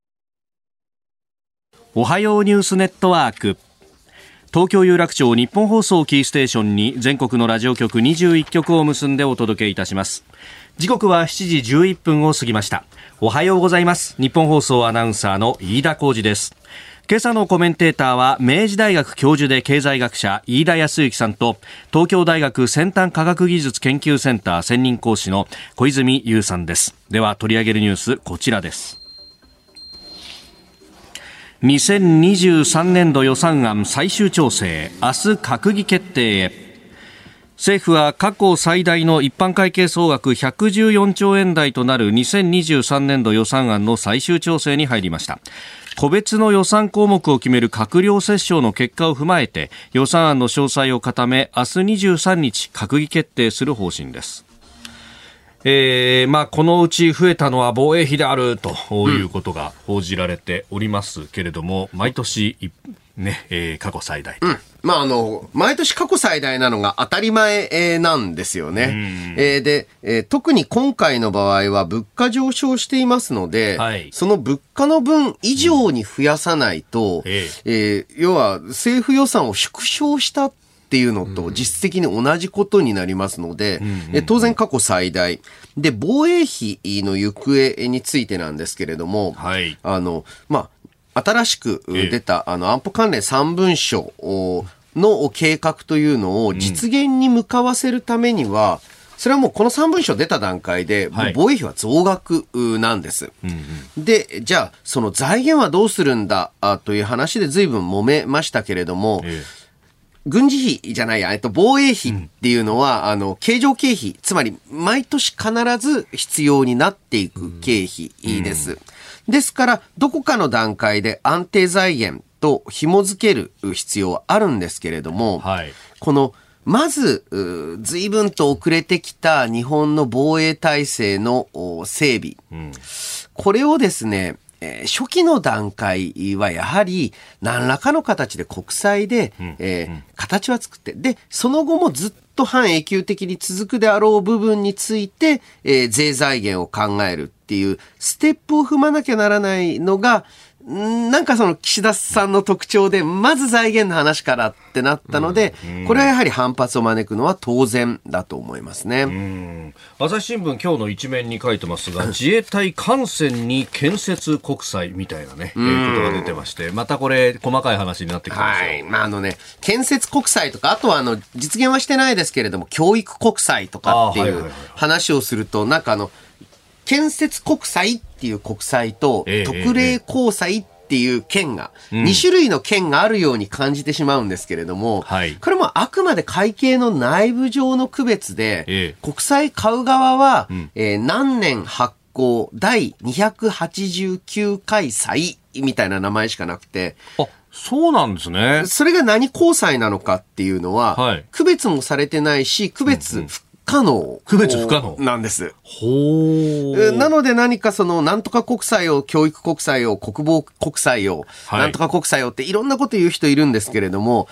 おはようニュースネットワーク、東京有楽町日本放送キーステーションに全国のラジオ局21局を結んでお届けいたします。時刻は7時11分を過ぎました。おはようございます。日本放送アナウンサーの飯田浩司です。今朝のコメンテーターは明治大学教授で経済学者飯田康之さんと、東京大学先端科学技術研究センター専任講師の小泉悠さんです。では取り上げるニュース、こちらです。2023年度予算案最終調整、明日閣議決定へ。政府は過去最大の一般会計総額114兆円台となる2023年度予算案の最終調整に入りました。個別の予算項目を決める閣僚折衝の結果を踏まえて、予算案の詳細を固め、明日23日閣議決定する方針です。このうち増えたのは防衛費であるということが報じられておりますけれども、毎年過去最大と、 毎年過去最大なのが当たり前なんですよね。で、特に今回の場合は物価上昇していますので、その物価の分以上に増やさないと、要は政府予算を縮小したっていうのと実質的に同じことになりますので、当然過去最大で、防衛費の行方についてなんですけれども、新しく出た安保関連3文書の計画というのを実現に向かわせるためには、それはもうこの3文書出た段階で、防衛費は増額なんです。で、じゃあその財源はどうするんだという話で随分揉めましたけれども、軍事費じゃないや、防衛費っていうのは、経常経費、つまり毎年必ず必要になっていく経費です。ですから、どこかの段階で安定財源と紐づける必要はあるんですけれども、まず、随分と遅れてきた日本の防衛体制の整備。これをですね、初期の段階はやはり何らかの形で国債で、形は作って、で、その後もずっと半永久的に続くであろう部分について、税財源を考えるっていうステップを踏まなきゃならないのが、なんかその岸田さんの特徴で、まず財源の話からってなったので、これはやはり反発を招くのは当然だと思いますね。 朝日新聞今日の一面に書いてますが、自衛隊艦船に建設国債みたいなことが出てまして、またこれ細かい話になってきてますよ。 建設国債とか、あとは実現はしてないですけれども、教育国債とかっていう話をすると、なんか建設国債っていう国債と、特例公債っていう券が、2種類の券があるように感じてしまうんですけれども、これもあくまで会計の内部上の区別で、国債買う側は、何年発行第289回債みたいな名前しかなくて、 そうなんですね。 それが何公債なのかっていうのは、区別もされてないし、区別不可能なんです。なので何かなんとか国債を、教育国債を、国防国債を、なんとか国債をっていろんなこと言う人いるんですけれども、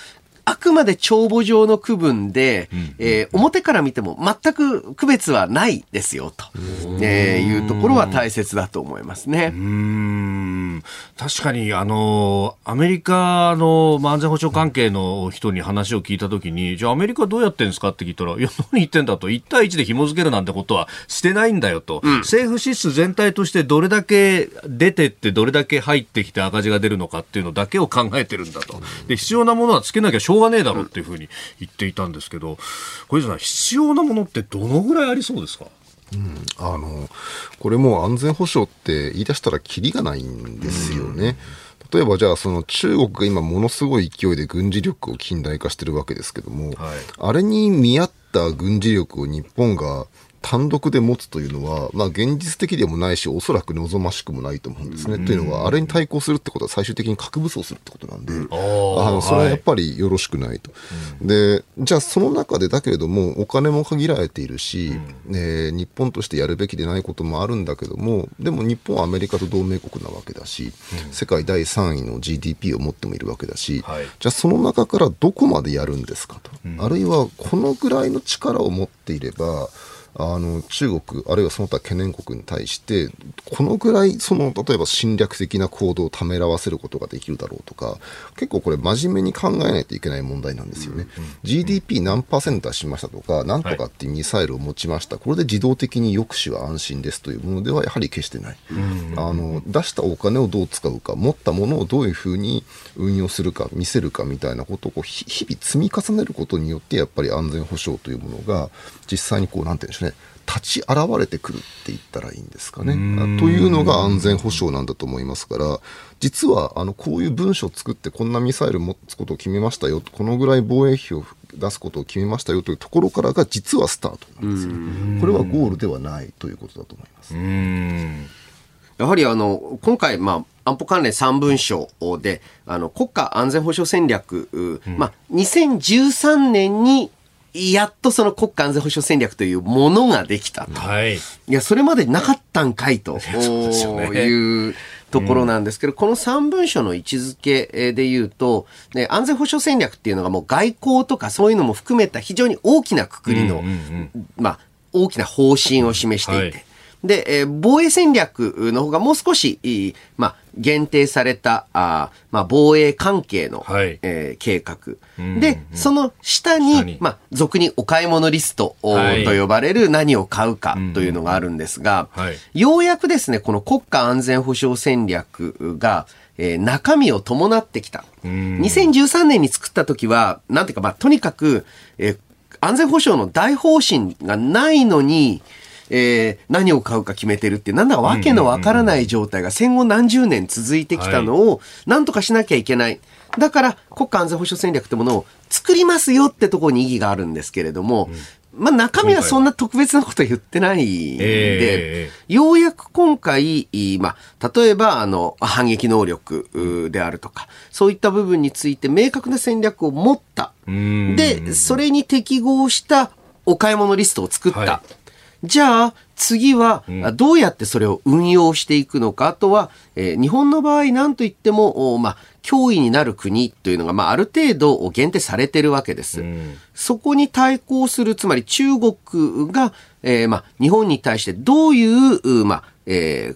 あくまで帳簿上の区分で、表から見ても全く区別はないですよと、いうところは大切だと思いますね。 確かにアメリカの安全保障関係の人に話を聞いたときに、じゃあアメリカどうやってんですかって聞いたら、いや何言ってんだと、1対1で紐付けるなんてことはしてないんだよと、政府支出全体としてどれだけ出てってどれだけ入ってきて赤字が出るのかっていうのだけを考えてるんだと。で、必要なものはつけなきゃしょうがねえだろっていうふうに言っていたんですけど、小泉さん、必要なものってどのぐらいありそうですか？ これもう安全保障って言い出したらキリがないんですよね。例えばじゃあその中国が今ものすごい勢いで軍事力を近代化してるわけですけども、あれに見合った軍事力を日本が単独で持つというのは、現実的でもないし、おそらく望ましくもないと思うんですね。というのは、あれに対抗するってことは最終的に核武装するってことなんで、それはやっぱりよろしくないと。で、じゃあその中でだけれども、お金も限られているし、日本としてやるべきでないこともあるんだけども、でも日本はアメリカと同盟国なわけだし、世界第3位の GDP を持ってもいるわけだし、じゃあその中からどこまでやるんですかと。あるいはこのぐらいの力を持っていれば、中国あるいはその他懸念国に対してこのぐらい例えば侵略的な行動をためらわせることができるだろうとか、結構これ真面目に考えないといけない問題なんですよね。GDP 何%出しましたとか、なんとかっていうミサイルを持ちました、これで自動的に抑止は安心ですというものではやはり決してない。出したお金をどう使うか、持ったものをどういうふうに運用するか見せるかみたいなことを日々積み重ねることによって、やっぱり安全保障というものが実際になんていうんでしょうね、立ち現れてくるって言ったらいいんですかね。というのが安全保障なんだと思いますから、実はこういう文書を作ってこんなミサイル持つことを決めましたよ、このぐらい防衛費を出すことを決めましたよというところからが実はスタートなんですよ。これはゴールではないということだと思います。 やはり今回、安保関連3文書で国家安全保障戦略、2013年にやっとその国家安全保障戦略というものができたと。いや、それまでなかったんかいというところなんですけど、この3文書の位置づけで言うと、安全保障戦略っていうのがもう外交とかそういうのも含めた非常に大きな括りの、大きな方針を示していて、で、防衛戦略の方がもう少し、限定された、防衛関係の、計画。で、その下に、俗にお買い物リストと呼ばれる何を買うかというのがあるんですが、ようやくですね、この国家安全保障戦略が、中身を伴ってきた。2013年に作った時は、なんていうか、とにかく、安全保障の大方針がないのに、何を買うか決めてるってなんだかわけのわからない状態が戦後何十年続いてきたのを何とかしなきゃいけない。だから国家安全保障戦略ってものを作りますよってところに意義があるんですけれども、中身はそんな特別なこと言ってないんで、ようやく今回、例えば反撃能力であるとか、そういった部分について明確な戦略を持った。で、それに適合したお買い物リストを作った。じゃあ次はどうやってそれを運用していくのか。あとは、日本の場合何といっても、脅威になる国というのが、ある程度限定されているわけです。そこに対抗する、つまり中国が、日本に対してどういう、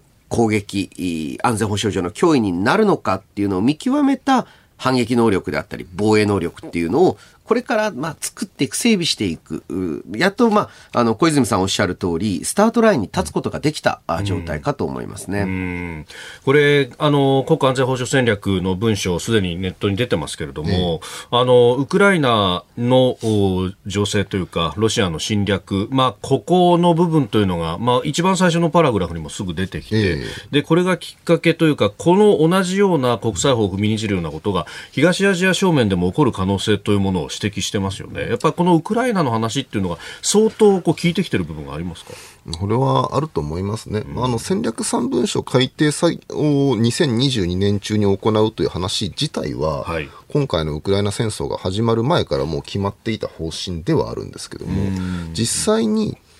攻撃、安全保障上の脅威になるのかっていうのを見極めた反撃能力であったり防衛能力っていうのをこれから作っていく、整備していく、やっと小泉さんおっしゃる通りスタートラインに立つことができた状態かと思いますね。 これ国家安全保障戦略の文書すでにネットに出てますけれども、ウクライナの情勢というかロシアの侵略、ここの部分というのが、一番最初のパラグラフにもすぐ出てきて、でこれがきっかけというか、この同じような国際法を踏みにじるようなことが東アジア正面でも起こる可能性というものを指摘してますよね。やっぱりこのウクライナの話っていうのが相当効いてきてる部分がありますか？ これはあると思いますね。戦略3文書改定作業を2022年中に行うという話自体は、今回のウクライナ戦争が始まる前からもう決まっていた方針ではあるんですけども、実際に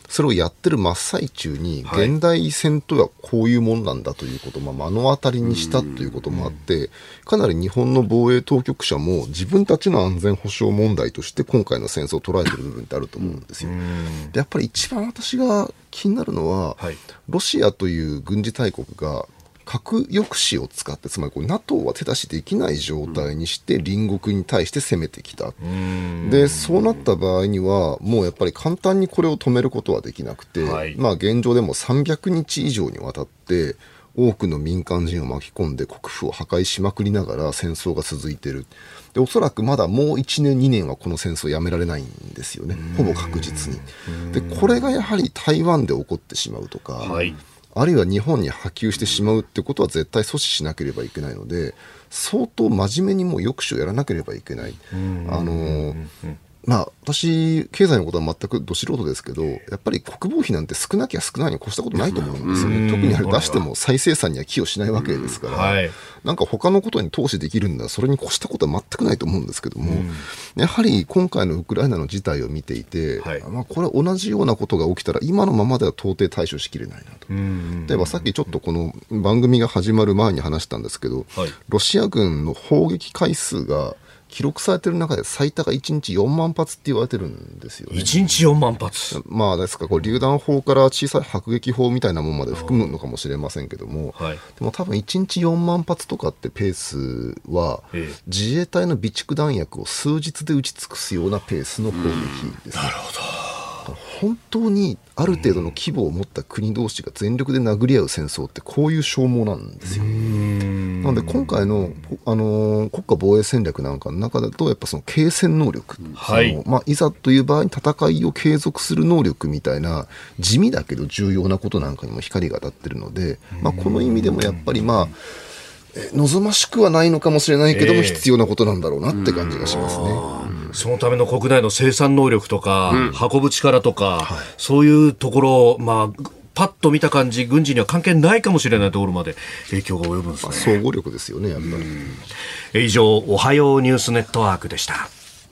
それをやってる真っ最中に現代戦とはこういうものなんだということを目の当たりにしたということもあって、かなり日本の防衛当局者も自分たちの安全保障問題として今回の戦争を捉えている部分ってあると思うんですよ。でやっぱり一番私が気になるのは、ロシアという軍事大国が核抑止を使って、つまりこう NATO は手出しできない状態にして隣国に対して攻めてきた。でそうなった場合にはもうやっぱり簡単にこれを止めることはできなくて、まあ、現状でも300日以上にわたって多くの民間人を巻き込んで国府を破壊しまくりながら戦争が続いている。でおそらくまだもう1年2年はこの戦争やめられないんですよね、ほぼ確実に。でこれがやはり台湾で起こってしまうとか、あるいは日本に波及してしまうってことは絶対阻止しなければいけないので、相当真面目にもう抑止をやらなければいけない。まあ、私経済のことは全くど素人ですけど、やっぱり国防費なんて少なきゃ少ないに越したことないと思うんですよね。特にあれ出しても再生産には寄与しないわけですから、なんか他のことに投資できるんだ、それに越したことは全くないと思うんですけども、やはり今回のウクライナの事態を見ていて、まあ、これ同じようなことが起きたら今のままでは到底対処しきれないなと。例えばさっきちょっとこの番組が始まる前に話したんですけど、ロシア軍の砲撃回数が記録されている中で最多が1日4万発って言われてるんですよね。 1日4万発。 まあですからこう榴弾砲から小さい迫撃砲みたいなものまで含むのかもしれませんけども、でも多分1日4万発とかってペースは、自衛隊の備蓄弾薬を数日で撃ち尽くすようなペースの砲撃です。なるほど。本当にある程度の規模を持った国同士が全力で殴り合う戦争ってこういう消耗なんですよ。なので今回の、国家防衛戦略なんかの中だとやっぱその継戦能力、まあ、いざという場合に戦いを継続する能力みたいな地味だけど重要なことなんかにも光が当たってるので、まあ、この意味でもやっぱりまあ望ましくはないのかもしれないけども、必要なことなんだろうなって感じがしますね。 そのための国内の生産能力とか、運ぶ力とか、そういうところ、まあ、パッと見た感じ軍事には関係ないかもしれないところまで影響が及ぶんですね。 総合力ですよね、やっぱり。 以上、おはようニュースネットワークでした。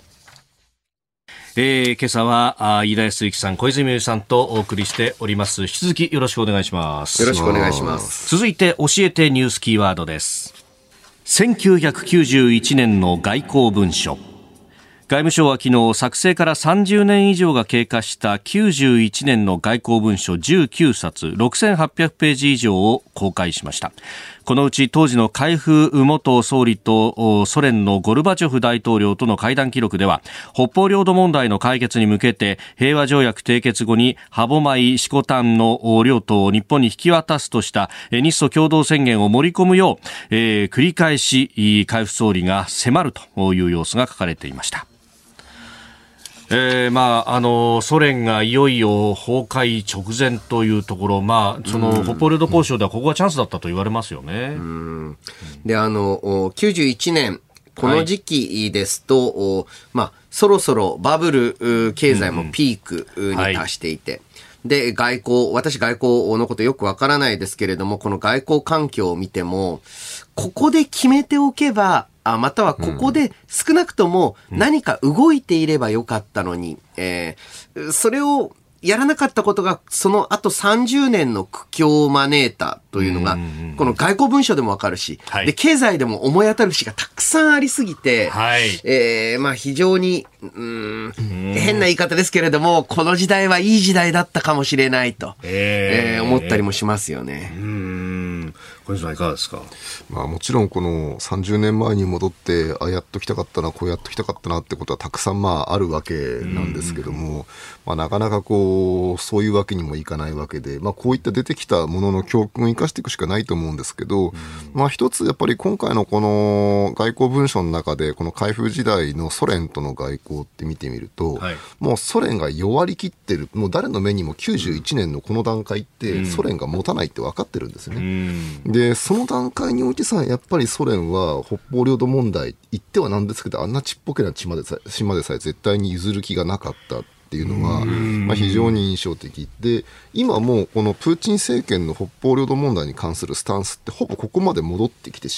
今朝は飯田康之さん、小泉さんとお送りしております。引き続きよろしくお願いします。 よろしくお願いします。 続いて教えてニュースキーワードです。1991年の外交文書。外務省は昨日作成から30年以上が経過した91年の外交文書19冊6800ページ以上を公開しました。このうち当時の海部元総理とソ連のゴルバチョフ大統領との会談記録では、北方領土問題の解決に向けて平和条約締結後に歯舞、色丹の領土を日本に引き渡すとした日ソ共同宣言を盛り込むよう、繰り返し海部総理が迫るという様子が書かれていました。まあ、ソ連がいよいよ崩壊直前というところ、まあ、その北方領土交渉ではここがチャンスだったと言われますよね。 で、91年、この時期ですと、まあ、そろそろバブル経済もピークに達していて、で、私外交のことよくわからないですけれども、この外交環境を見ても、ここで決めておけば、またはここで少なくとも何か動いていればよかったのに、それをやらなかったことがその後30年の苦境を招いたというのが、この外交文書でもわかるし、で、経済でも思い当たる節がたくさんありすぎて、まあ非常に、変な言い方ですけれども、この時代はいい時代だったかもしれないと、思ったりもしますよね。 小泉さんいかがですか。 まあ、もちろんこの30年前に戻ってやっときたかったな、こうやっときたかったなってことはたくさんあるわけなんですけども、まあ、なかなかそういうわけにもいかないわけで、まあ、こういった出てきたものの教訓を生かしていくしかないと思うんですけど、まあ、一つやっぱり今回のこの外交文書の中でこの海部時代のソ連との外交って見てみると、もうソ連が弱りきってる、もう誰の目にも91年のこの段階ってソ連が持たないって分かってるんですよね。でその段階においてさ、やっぱりソ連は北方領土問題言ってはなんですけど、あんなちっぽけな島でさえ絶対に譲る気がなかったっていうのは、まあ、非常に印象的で、今もうこのプーチン政権の北方領土問題に関するスタンスってほぼここまで戻ってきてしまって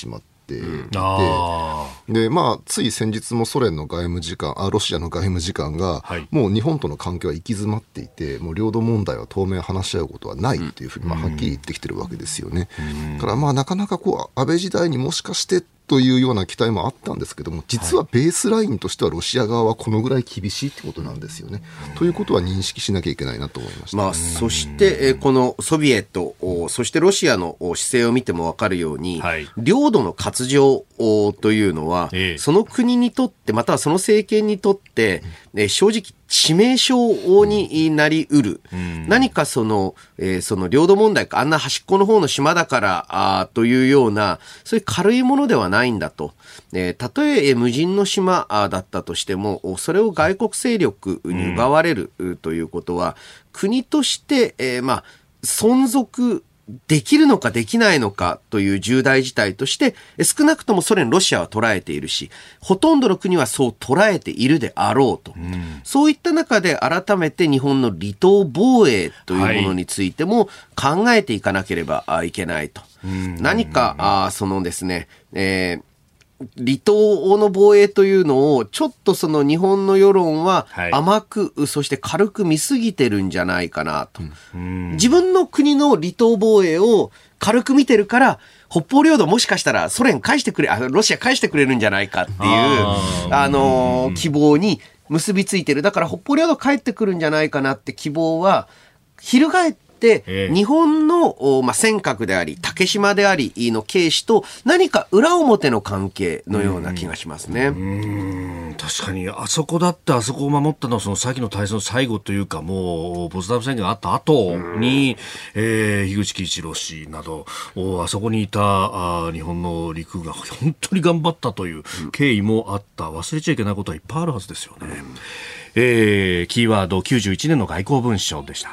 いて、で、つい先日もロシアの外務次官が、もう日本との関係は行き詰まっていて、もう領土問題は当面話し合うことはないというふうにはっきり言ってきてるわけですよね。だからなかなか安倍時代にもしかしてというような期待もあったんですけども、実はベースラインとしてはロシア側はこのぐらい厳しいってことなんですよね。ということは認識しなきゃいけないなと思いました。 そしてこのソビエト、そしてロシアの姿勢を見ても分かるように、領土の割譲というのは、その国にとってまたはその政権にとって正直致命傷になりうる、何かその領土問題か、あんな端っこの方の島だからというような、そういう軽いものではないんだと。たとえ無人の島だったとしても、それを外国勢力に奪われるということは、国として存続できるのかできないのかという重大事態として少なくともソ連、ロシアは捉えているし、ほとんどの国はそう捉えているであろうと、そういった中で改めて日本の離島防衛というものについても考えていかなければいけないと。何かそのですね、離島の防衛というのをちょっとその日本の世論は甘く、そして軽く見すぎてるんじゃないかなと。自分の国の離島防衛を軽く見てるから、北方領土もしかしたらロシア返してくれるんじゃないかっていう希望に結びついてる。だから北方領土帰ってくるんじゃないかなって希望は翻って日本の尖閣であり竹島でありの軽視と何か裏表の関係のような気がしますね。 確かにあそこだってあそこを守ったのはその先の大戦の最後というか、もうポツダム宣言があった後に、樋口喜一郎氏などあそこにいた日本の陸が本当に頑張ったという経緯もあった。忘れちゃいけないことはいっぱいあるはずですよね。キーワード91年の外交文書でした。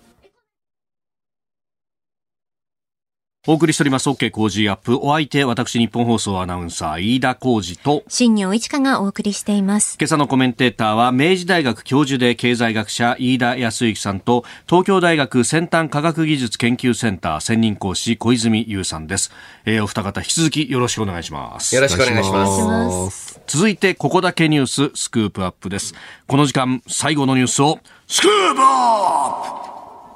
お送りしております OK 工事アップ。お相手、私日本放送アナウンサー飯田浩司と新業一華がお送りしています。 今朝のコメンテーターは明治大学教授で経済学者飯田康之さんと、東京大学先端科学技術研究センター専任講師小泉悠さんです。お二方引き続きよろしくお願いします。 よろしくお願いします。 続いてここだけニューススクープアップです。この時間最後のニュースをスクープアップ。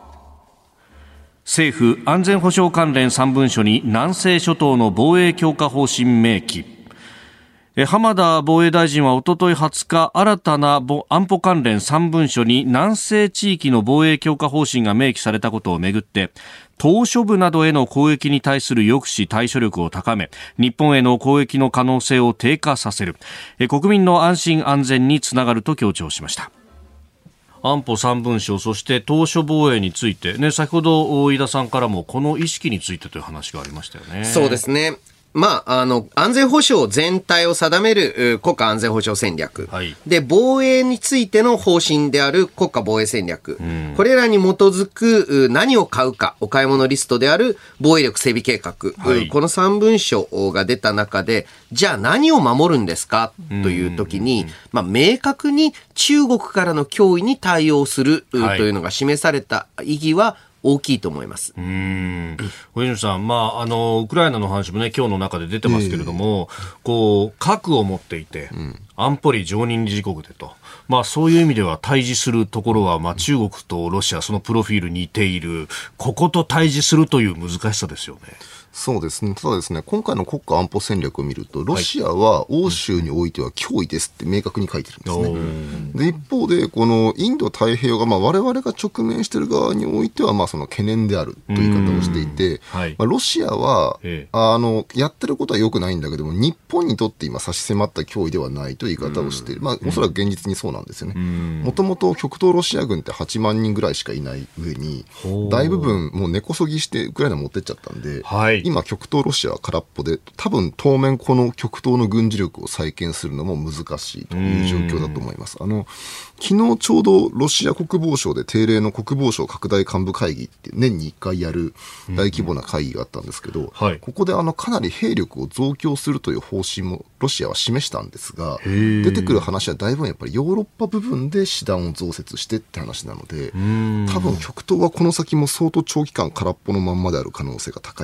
政府安全保障関連3文書に南西諸島の防衛強化方針明記。浜田防衛大臣はおととい20日、新たな安保関連3文書に南西地域の防衛強化方針が明記されたことをめぐって、島嶼部などへの攻撃に対する抑止対処力を高め、日本への攻撃の可能性を低下させる、国民の安心安全につながると強調しました。安保3文書、そして島嶼防衛について、ね、先ほど飯田さんからもこの意識についてという話がありましたよね。 そうですね。安全保障全体を定める国家安全保障戦略、で防衛についての方針である国家防衛戦略、これらに基づく何を買うかお買い物リストである防衛力整備計画、この3文書が出た中で、じゃあ何を守るんですかというときに、明確に中国からの脅威に対応するというのが示された意義は大きいと思います。 小泉さん、ウクライナの話もね、今日の中で出てますけれども、核を持っていて、安保理常任理事国でと、そういう意味では対峙するところは、中国とロシア、そのプロフィール似ている、ここと対峙するという難しさですよね。 そうですね。ただですね、今回の国家安保戦略を見ると、ロシアは欧州においては脅威ですって明確に書いてるんですね。で、一方で、このインド太平洋が、我々が直面している側においては、その懸念であるという言い方をしていて、ロシアは、やってることは良くないんだけども、日本にとって今差し迫った脅威ではないという言い方をしている。おそらく現実にそうなんですよね。もともと極東ロシア軍って8万人ぐらいしかいない上に、大部分もう根こそぎしてウクライナ持ってっちゃったんで、今極東ロシアは空っぽで、多分当面この極東の軍事力を再建するのも難しいという状況だと思います。昨日ちょうどロシア国防省で定例の国防省拡大幹部会議って年に1回やる大規模な会議があったんですけど、ここでかなり兵力を増強するという方針もロシアは示したんですが、出てくる話はだいぶやっぱりヨーロッパ部分で師団を増設してって話なので、多分極東はこの先も相当長期間空っぽのまんまである可能性が高いと思い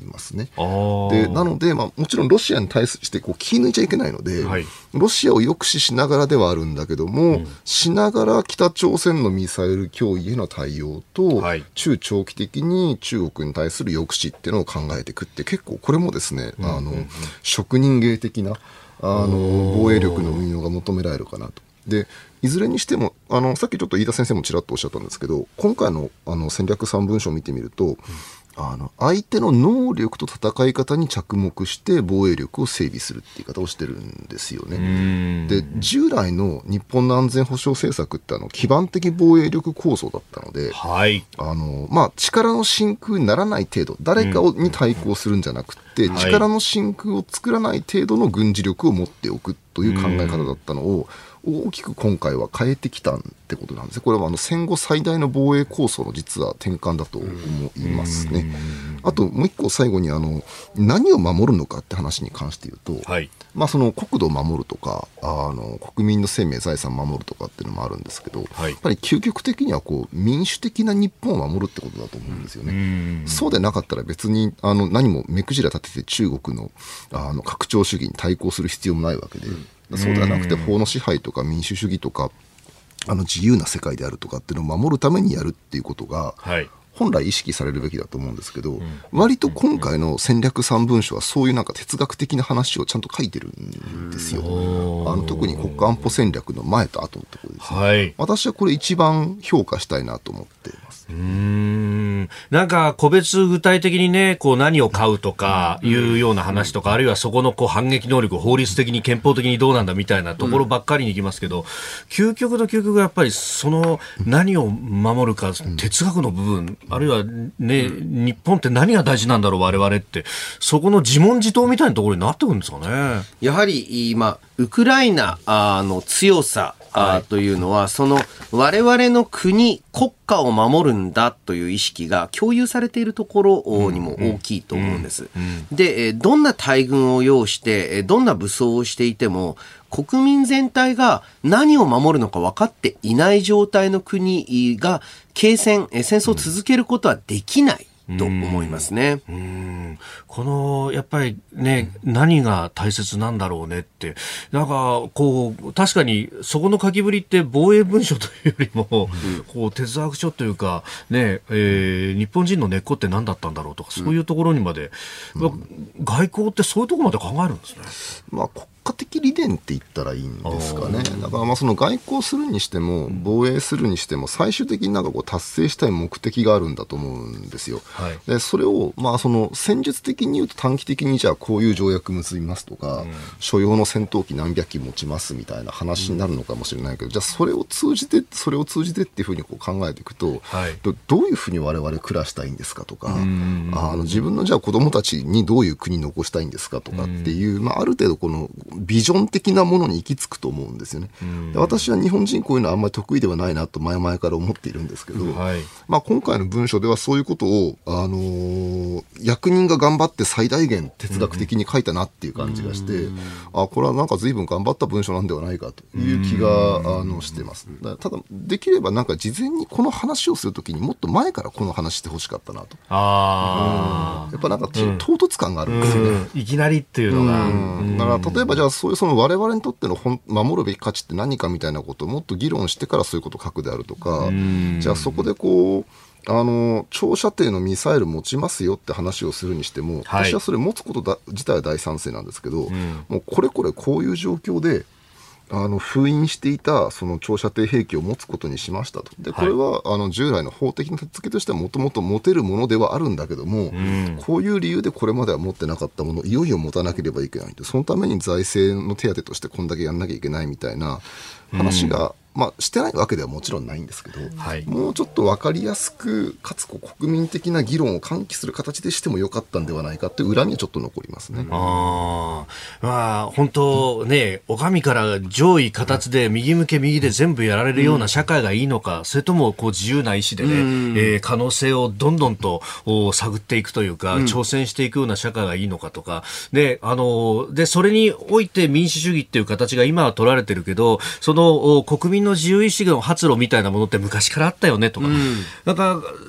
いますね。でなので、もちろんロシアに対して気抜いちゃいけないので、はい、ロシアを抑止しながらではあるんだけども、しながら北朝鮮のミサイル脅威への対応と、はい、中長期的に中国に対する抑止っていうのを考えていくって、結構これもですね、職人芸的な防衛力の運用が求められるかなと。でいずれにしてもさっきちょっと飯田先生もちらっとおっしゃったんですけど、今回の戦略3文書を見てみると、相手の能力と戦い方に着目して防衛力を整備するって言い方をしてるんですよね。で従来の日本の安全保障政策って基盤的防衛力構想だったので、はい、力の真空にならない程度、誰かに対抗するんじゃなくて、力の真空を作らない程度の軍事力を持っておくという考え方だったのを大きく今回は変えてきたってことなんですね。これは戦後最大の防衛構想の実は転換だと思いますね。あともう一個最後に何を守るのかって話に関して言うと、はい、その国土を守るとか国民の生命財産を守るとかっていうのもあるんですけど、はい、やっぱり究極的には民主的な日本を守るってことだと思うんですよね。そうでなかったら別に何も目くじら立てて中国の拡張主義に対抗する必要もないわけで、そうではなくて法の支配とか民主主義とか自由な世界であるとかっていうのを守るためにやるっていうことが、はい、本来意識されるべきだと思うんですけど、割と今回の戦略3文書はそういう哲学的な話をちゃんと書いてるんですよ。特に国家安保戦略の前と後のところですね、はい、私はこれ一番評価したいなと思っています。 なんか個別具体的にね、何を買うとかいうような話とか、あるいはそこの反撃能力法律的に憲法的にどうなんだみたいなところばっかりに行きますけど、究極の究極がやっぱりその何を守るか、哲学の部分、あるいはね、日本って何が大事なんだろう我々って、そこの自問自答みたいなところになってくるんですかね。 やはり今ウクライナの強さというのは、その我々の国家を守るんだという意識が共有されているところにも大きいと思うんです。で、どんな大軍を要してどんな武装をしていても国民全体が何を守るのか分かっていない状態の国が戦争を続けることはできないと思いますね。 このやっぱりね、何が大切なんだろうねって、なんか確かにそこの書きぶりって防衛文書というよりも、哲学書というかね、日本人の根っこって何だったんだろうとか、そういうところにまで、外交ってそういうところまで考えるんですね。 国家的理念って言ったらいいんですかね。だからその外交するにしても防衛するにしても、最終的に達成したい目的があるんだと思うんですよ。はい、でそれをその戦術的に言うと短期的にじゃあこういう条約結びますとか、所要の戦闘機何百機持ちますみたいな話になるのかもしれないけど、じゃあそれを通じてっていうふうに考えていくと、はい、どういうふうに我々暮らしたいんですかとか、自分のじゃあ子どもたちにどういう国残したいんですかとかっていう、ある程度このビジョン的なものに行き着くと思うんですよね。で私は日本人こういうのはあんまり得意ではないなと前々から思っているんですけど、はい、今回の文書ではそういうことを役人が頑張って最大限哲学的に書いたなっていう感じがして、これはなんか随分頑張った文書なんではないかという気がしてます。ただできればなんか事前にこの話をするときにもっと前からこの話してほしかったなと。やっぱなんか唐突感があるんですよね。 いきなりっていうのが。 だから例えばじゃあそういうその我々にとっての守るべき価値って何かみたいなことをもっと議論してからそういうことを書くであるとか、じゃあそこで長射程のミサイル持ちますよって話をするにしても、はい、私はそれ持つこと自体は大賛成なんですけど、もうこれこういう状況で封印していたその長射程兵器を持つことにしましたと。でこれは従来の法的な手付けとしてはもともと持てるものではあるんだけども、こういう理由でこれまでは持ってなかったものをいよいよ持たなければいけないと。そのために財政の手当としてこんだけやんなきゃいけないみたいな話が、してないわけではもちろんないんですけど、はい、もうちょっと分かりやすくかつ国民的な議論を喚起する形でしてもよかったんではないかっていう恨みはちょっと残りますね。 本当ね、お上から上位形で右向け右で全部やられるような社会がいいのか、それとも自由な意志でね、可能性をどんどんと探っていくというか、挑戦していくような社会がいいのかとか、でそれにおいて民主主義っていう形が今は取られてるけど、その国民の自由意志の発露みたいなものって昔からあったよねとか、なんか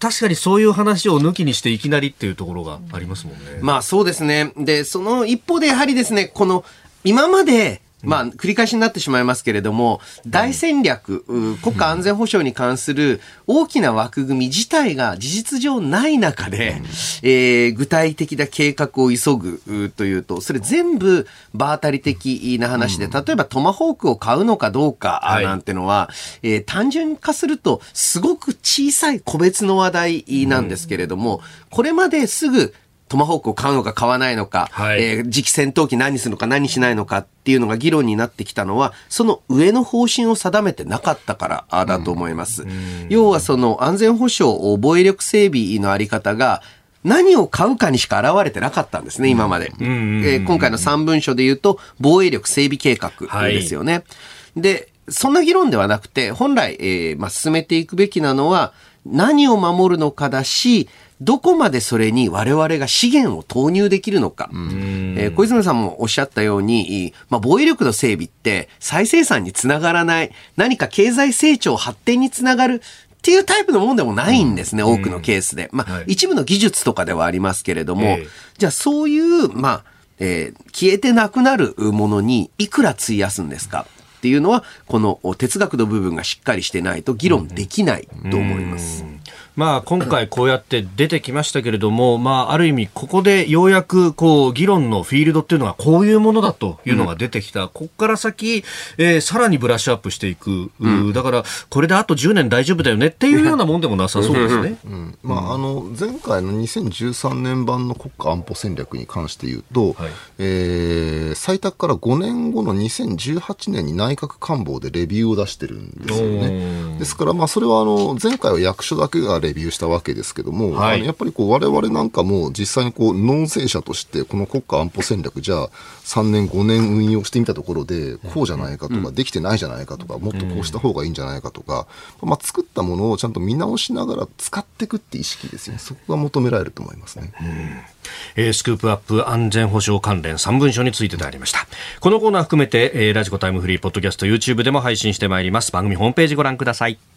確かにそういう話を抜きにしていきなりっていうところがありますもんね。 まあそうですね。で、その一方でやはりですね、この今までまあ、繰り返しになってしまいますけれども、大戦略、国家安全保障に関する大きな枠組み自体が事実上ない中で、具体的な計画を急ぐというと、それ全部場当たり的な話で、例えばトマホークを買うのかどうかなんてのは、単純化するとすごく小さい個別の話題なんですけれども、これまですぐトマホークを買うのか買わないのか、次期戦闘機何するのか何しないのかっていうのが議論になってきたのは、その上の方針を定めてなかったからだと思います。要はその安全保障、防衛力整備のあり方が、何を買うかにしか現れてなかったんですね、今まで。今回の3文書で言うと、防衛力整備計画ですよね。で、そんな議論ではなくて、本来、進めていくべきなのは、何を守るのかだし、どこまでそれに我々が資源を投入できるのか。小泉さんもおっしゃったように、防衛力の整備って再生産につながらない、何か経済成長発展につながるっていうタイプのものでもないんですね、多くのケースで。一部の技術とかではありますけれども、じゃあそういう、消えてなくなるものにいくら費やすんですかっていうのは、この哲学の部分がしっかりしてないと議論できないと思います。 今回こうやって出てきましたけれども、ある意味ここでようやく議論のフィールドっていうのはこういうものだというのが出てきた。ここから先、さらにブラッシュアップしていく。だからこれであと10年大丈夫だよねっていうようなもんでもなさそうですね。 前回の2013年版の国家安保戦略に関して言うと、採択から5年後の2018年に内閣官房でレビューを出してるんですよね。ですからそれは前回は役所だけがレビューしたわけですけども、やっぱり我々なんかも実際に納税者としてこの国家安保戦略じゃあ3年5年運用してみたところでこうじゃないかとか、できてないじゃないかとか、もっとこうした方がいいんじゃないかとか、作ったものをちゃんと見直しながら使っていくって意識ですよね。そこが求められると思いますね。 スクープアップ安全保障関連3文書についてでありました。このコーナー含めて、ラジコタイムフリーポッドキャスト YouTube でも配信してまいります。番組ホームページご覧ください。